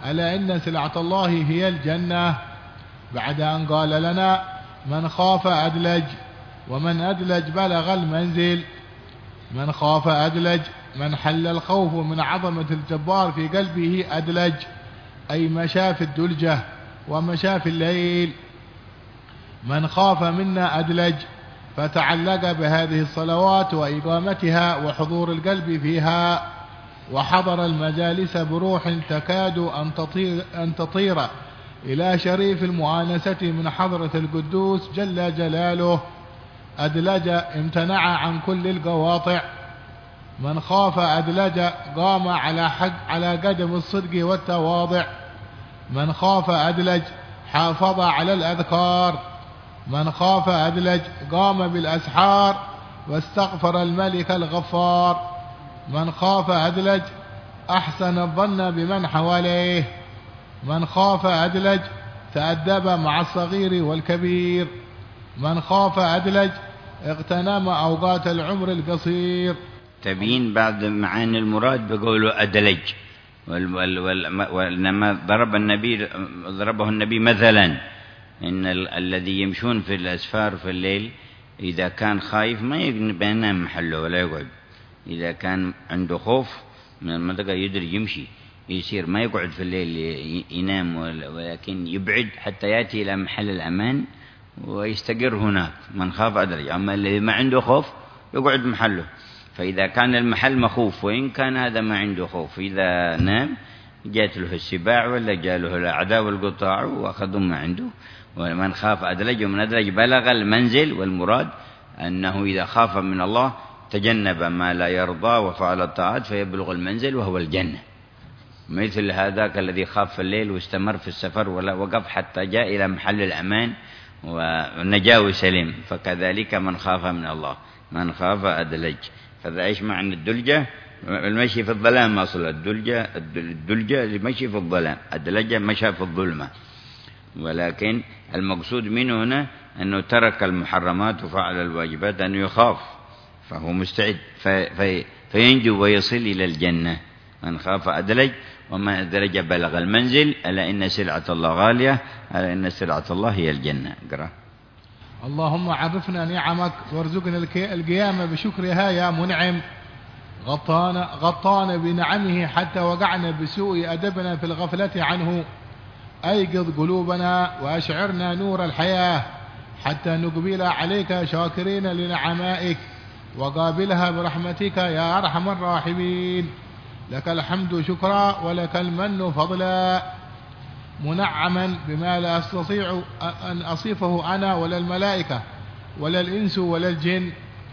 ألا إن سلعة الله هي الجنة. بعد أن قال لنا من خاف أدلج، ومن أدلج بلغ المنزل. من خاف أدلج من حل الخوف من عظمة الجبار في قلبه أدلج، أي مشى في الدلجة ومشى في الليل. من خاف منا أدلج فتعلق بهذه الصلوات وإقامتها وحضور القلب فيها، وحضر المجالس بروح تكاد أن تطير, أن تطير إلى شريف المؤانسة من حضرة القدوس جل جلاله. أدلج امتنع عن كل القواطع. من خاف أدلج قام على حق على قدم الصدق والتواضع. من خاف أدلج حافظ على الأذكار. من خاف أدلج قام بالأسحار واستغفر الملك الغفار. من خاف أدلج أحسن الظن بمن حواليه. من خاف أدلج تأدب مع الصغير والكبير. من خاف أدلج اغتنم أوقات العمر القصير. تبين بعد معاني المراد بقوله أدلج، وإنما ضرب النبي ضربه النبي مثلا إن ال الذي يمشون في الأسفار في الليل إذا كان خايف ما ينام محله ولا يقعد. إذا كان عنده خوف من المنطقة يدري يمشي، يصير ما يقعد في الليل ينام، ولكن يبعد حتى يأتي إلى محل الأمان ويستقر هناك. من خاف أدلج. أما الذي ما عنده خوف يقعد محله. فإذا كان المحل مخوف وإن كان هذا ما عنده خوف، إذا نام جات له السباع ولا جاله الأعداء والقطاع وأخذهم ما عنده. ومن خاف أدلج. ومن أدلج بلغ المنزل. والمراد أنه إذا خاف من الله تجنب ما لا يرضى وفعل الطاعات فيبلغ المنزل وهو الجنة. مثل هذاك الذي خاف في الليل واستمر في السفر ولا وقف حتى جاء إلى محل الأمان ونجا وسلم، فكذلك من خاف من الله. من خاف أدلج. فذا إيش معنى الدلجة؟ المشي في الظلام. أصل الدلجة الدلجة المشي في الظلام، أدلج مشى في الظلمة. ولكن المقصود منه هنا أنه ترك المحرمات وفعل الواجبات، أنه يخاف فهو مستعد في في فينجو ويصل إلى الجنة. من خاف أدلج. ومن أدلج بلغ المنزل. ألا إن سلعة الله غالية. ألا إن سلعة الله هي الجنة. اقرأ. اللهم عرفنا نعمك وارزقنا القيام بشكرها يا منعم. غطانا, غطانا بنعمه حتى وقعنا بسوء أدبنا في الغفلة عنه. أيقظ قلوبنا وأشعرنا نور الحياة حتى نقبل عليك شاكرين لنعمائك وقابلها برحمتك يا أرحم الراحمين. لك الحمد شكرا ولك المن فضلا. منعما بما لا أستطيع أن أصفه أنا ولا الملائكة ولا الإنس ولا الجن.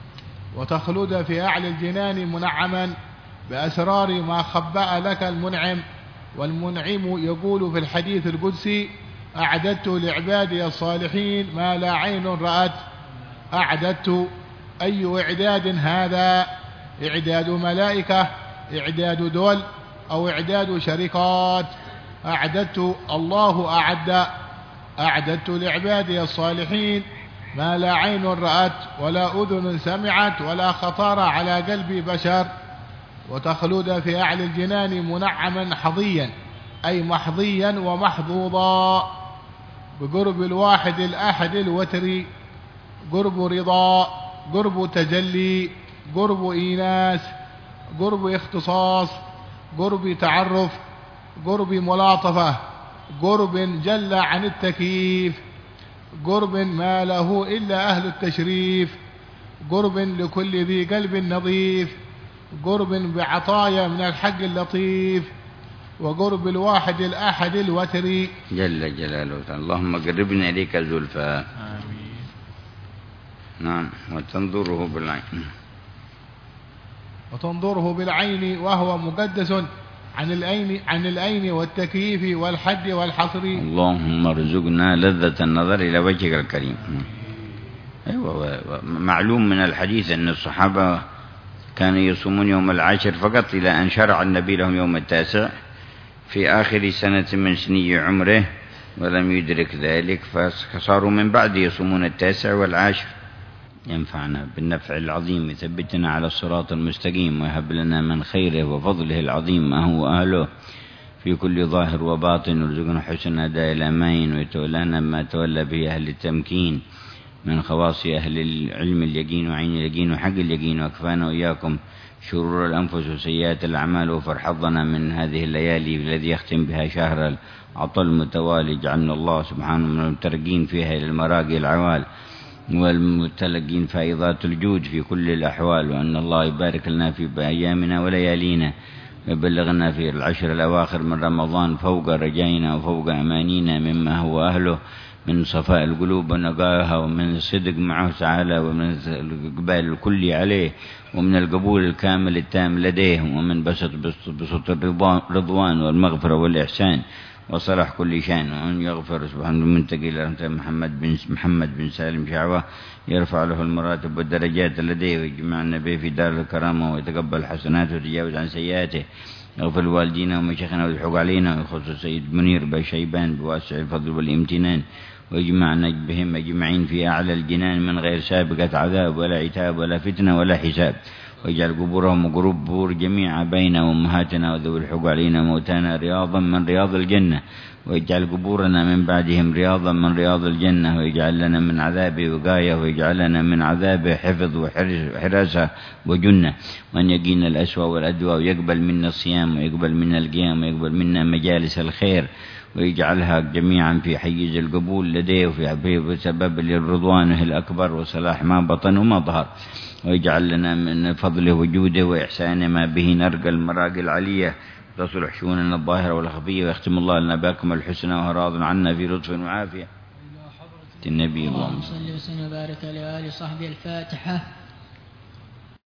وتخلد في أعلى الجنان منعما بأسرار ما خبأ لك المنعم. والمنعم يقول في الحديث القدسي: أعددت لعبادي الصالحين ما لا عين رأت. أعددت. أي إعداد هذا؟ إعداد ملائكة، إعداد دول، أو إعداد شركات؟ أعددت. الله أعد. أعددت لعبادي الصالحين ما لا عين رأت ولا أذن سمعت ولا خطر على قلب بشر. وتخلد في أعلى الجنان منعما حظيا، أي محظيا ومحظوظا بقرب الواحد الأحد الوتري. قرب رضا، قرب تجلي، قرب إيناس، قرب اختصاص، قرب تعرف، قرب ملاطفة، قرب جل عن التكييف، قرب ما له إلا أهل التشريف، قرب لكل ذي قلب نظيف، قرب بعطايا من الحق اللطيف، وقرب الواحد الأحد الوتري جل جلاله. اللهم قربنا إليك زلفى. آمين. نعم. وتنظره بالعين. وتنظره بالعين وهو مقدس عن العين عن العين والتكييف والحد والحصر. اللهم ارزقنا لذة النظر إلى وجهك الكريم. أيوة. معلوم من الحديث أن الصحابة كانوا يصومون يوم العاشر فقط إلى أن شرع النبي لهم يوم التاسع في آخر سنة من سني عمره، ولم يدرك ذلك فصاروا من بعد يصومون التاسع والعاشر. ينفعنا بالنفع العظيم، يثبتنا على الصراط المستقيم، ويهب لنا من خيره وفضله العظيم ما هو أهله، في كل ظاهر وباطن، وارزقنا حسن أداء الأمين، ويتولانا ما تولى به أهل التمكين من خواص أهل العلم اليقين وعين اليقين وحق اليقين، وأكفانا وإياكم شرور الأنفس وسيئات الأعمال، وفرحظنا من هذه الليالي الذي يختم بها شهر العطل المتوالي. جعلنا الله سبحانه من المترقين فيها إلى المراقي العوال والمتلقين فائضات الجود في كل الأحوال، وأن الله يبارك لنا في أيامنا وليالينا، ويبلغنا في العشر الأواخر من رمضان فوق رجائنا وفوق أمانينا مما هو أهله من صفاء القلوب ونقائها، ومن الصدق معه تعالى، ومن الإقبال الكلي عليه، ومن القبول الكامل التام لديه، ومن بسط بسط الرضوان والمغفرة والإحسان وصلاح كل شان، وأن يغفر سبحانه المنتقي لرحمة محمد بن محمد بن سالم شعوة، يرفع له المراتب والدرجات لديه، ويجمعنا به في دار الكرامة، ويتقبل حسناته ويتجاوز عن سيئاته، يغفر لوالدينا ومشايخنا ويلحق علينا، ويخص السيد منير بشيبان بواسع الفضل والامتنان، ويجمعنا بهم أجمعين في أعلى الجنان من غير سابقة عذاب ولا عتاب ولا فتنة ولا حساب، ويجعل قبورهم وقبور جميع بين أمهاتنا وذوي الحق علينا موتانا رياضا من رياض الجنة، ويجعل قبورنا من بعدهم رياضا من رياض الجنة، ويجعل لنا من عذابه وقاية، ويجعل لنا من عذابه حفظ وحراسة وجنة، وأن يقينا الأسوأ والأدوى، ويقبل منا الصيام، ويقبل منا القيام، ويقبل منا مجالس الخير، ويجعلها جميعا في حيز القبول لديه، وفي سبب لرضوانه الأكبر وصلاح ما بطن وما ظهر، ويجعل لنا من فضله وجوده وإحسانه ما به نرقى المراقي العلية، تصلح شؤوننا الظاهرة والخفية، ويختم الله لنا باكم الحسنى وهو راض عنا في لطف وعافية. النبي اللهم صل وسلم وبارك على آله وصحبه. الفاتحة.